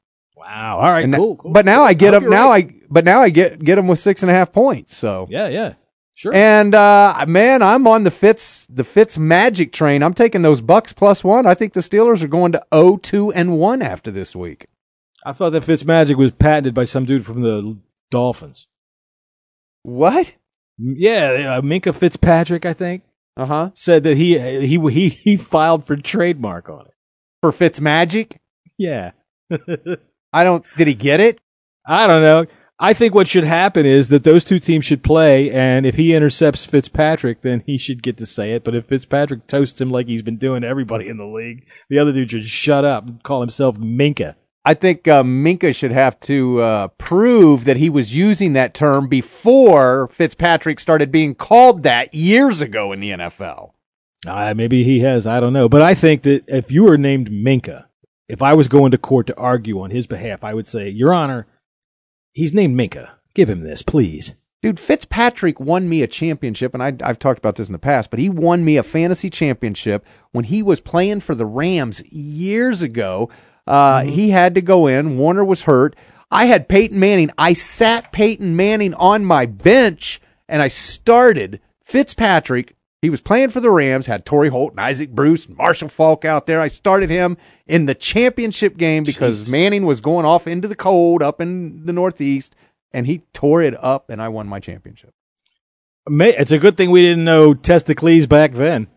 Speaker 12: Wow. All right. Cool.
Speaker 1: But now I get them. Now I get them with 6.5 points. So
Speaker 12: yeah. Sure.
Speaker 1: And man, I'm on the Fitz magic train. I'm taking those Bucks +1. I think the Steelers are going to 0-2-1 after this week.
Speaker 12: I thought that Fitz magic was patented by some dude from the Dolphins.
Speaker 1: What?
Speaker 12: Yeah, Minka Fitzpatrick, I think. Said that he filed for trademark on it
Speaker 1: for Fitz magic.
Speaker 12: Yeah.
Speaker 1: Did he get it?
Speaker 12: I don't know. I think what should happen is that those two teams should play, and if he intercepts Fitzpatrick, then he should get to say it. But if Fitzpatrick toasts him like he's been doing to everybody in the league, the other dude should shut up and call himself Minka.
Speaker 1: I think Minka should have to prove that he was using that term before Fitzpatrick started being called that years ago in the NFL.
Speaker 12: Maybe he has. I don't know. But I think that if you were named Minka, if I was going to court to argue on his behalf, I would say, Your Honor, he's named Minka. Give him this, please.
Speaker 1: Dude, Fitzpatrick won me a championship, and I've talked about this in the past, but he won me a fantasy championship when he was playing for the Rams years ago. He had to go in. Warner was hurt. I had Peyton Manning. I sat Peyton Manning on my bench, and I started Fitzpatrick. He was playing for the Rams, had Torrey Holt and Isaac Bruce and Marshall Faulk out there. I started him in the championship game because Manning was going off into the cold up in the Northeast, and he tore it up, and I won my championship.
Speaker 12: It's a good thing we didn't know Testicles back then.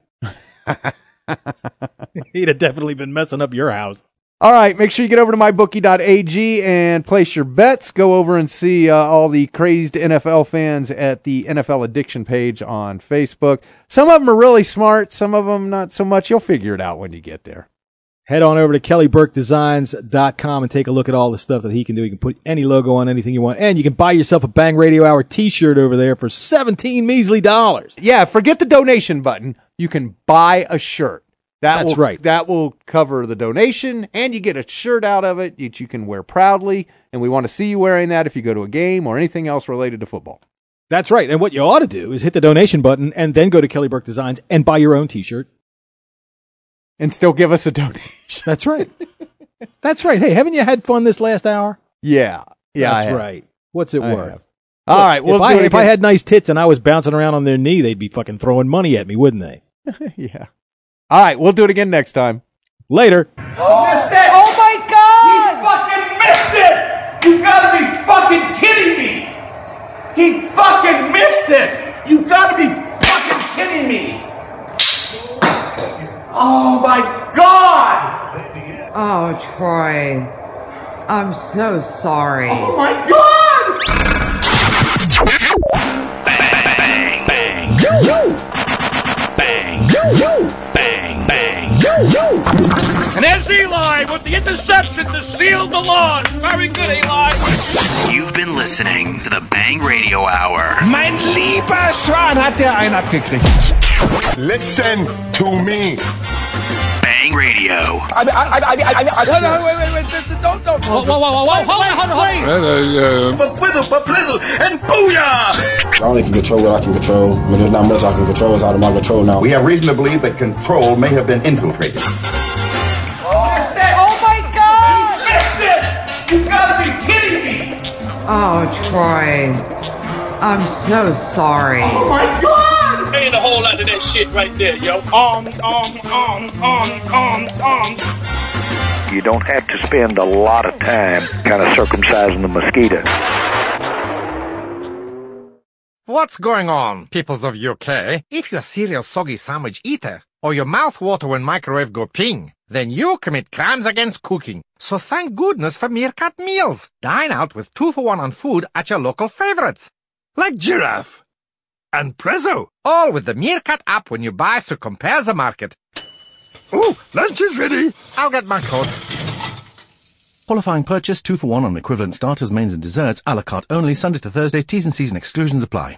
Speaker 12: He'd have definitely been messing up your house.
Speaker 1: All right, make sure you get over to mybookie.ag and place your bets. Go over and see all the crazed NFL fans at the NFL Addiction page on Facebook. Some of them are really smart, some of them not so much. You'll figure it out when you get there.
Speaker 12: Head on over to KellyBurkeDesigns.com and take a look at all the stuff that he can do. You can put any logo on anything you want, and you can buy yourself a Bang Radio Hour t-shirt over there for $17 measly.
Speaker 1: Yeah, forget the donation button. You can buy a shirt.
Speaker 12: That's right.
Speaker 1: That will cover the donation, and you get a shirt out of it that you can wear proudly, and we want to see you wearing that if you go to a game or anything else related to football.
Speaker 12: That's right. And what you ought to do is hit the donation button and then go to Kelly Burke Designs and buy your own t-shirt.
Speaker 1: And still give us a donation.
Speaker 12: That's right. That's right. Hey, haven't you had fun this last hour?
Speaker 1: Yeah.
Speaker 12: That's right. What's it worth?
Speaker 1: All right. Well,
Speaker 12: if I had nice tits and I was bouncing around on their knee, they'd be fucking throwing money at me, wouldn't they?
Speaker 1: Yeah. All right, we'll do it again next time.
Speaker 12: Later.
Speaker 14: Missed it! Oh my God! He fucking missed it! You gotta be fucking kidding me! He fucking missed it! You gotta be fucking kidding me! Oh my God!
Speaker 20: Oh, Troy. I'm so sorry.
Speaker 14: Oh my God!
Speaker 21: Bang, bang, bang, bang, bang.
Speaker 14: And there's Eli with the interception to seal the lawn. Very good, Eli.
Speaker 21: You've been listening to the Bang Radio Hour.
Speaker 15: Mein lieber Schwan hat der einen abgekriegt. Listen to me.
Speaker 21: Bang Radio.
Speaker 15: Wait, don't.
Speaker 14: Hold on. And booyah!
Speaker 23: I only can control what I can control. I mean, there's not much I can control. It's out of my control now.
Speaker 24: We have reason to believe that control may have been infiltrated.
Speaker 14: Oh my God! He missed it! You gotta be kidding me!
Speaker 20: Oh, Troy. I'm so sorry.
Speaker 14: Oh my God! Ain't a whole lot of that shit right there, yo.
Speaker 25: You don't have to spend a lot of time kind of circumcising the mosquito.
Speaker 26: What's going on, peoples of UK? If you're a serial soggy sandwich eater, or your mouth water when microwave go ping, then you commit crimes against cooking. So thank goodness for Meerkat Meals. Dine out with 2-for-1 on food at your local favorites. Like Giraffe and Prezzo. All with the Meerkat app when you buy, so compare the market. Ooh, lunch is ready. I'll get my coat.
Speaker 27: Qualifying purchase 2-for-1 on equivalent starters, mains and desserts, a la carte only, Sunday to Thursday, T's and C's and exclusions apply.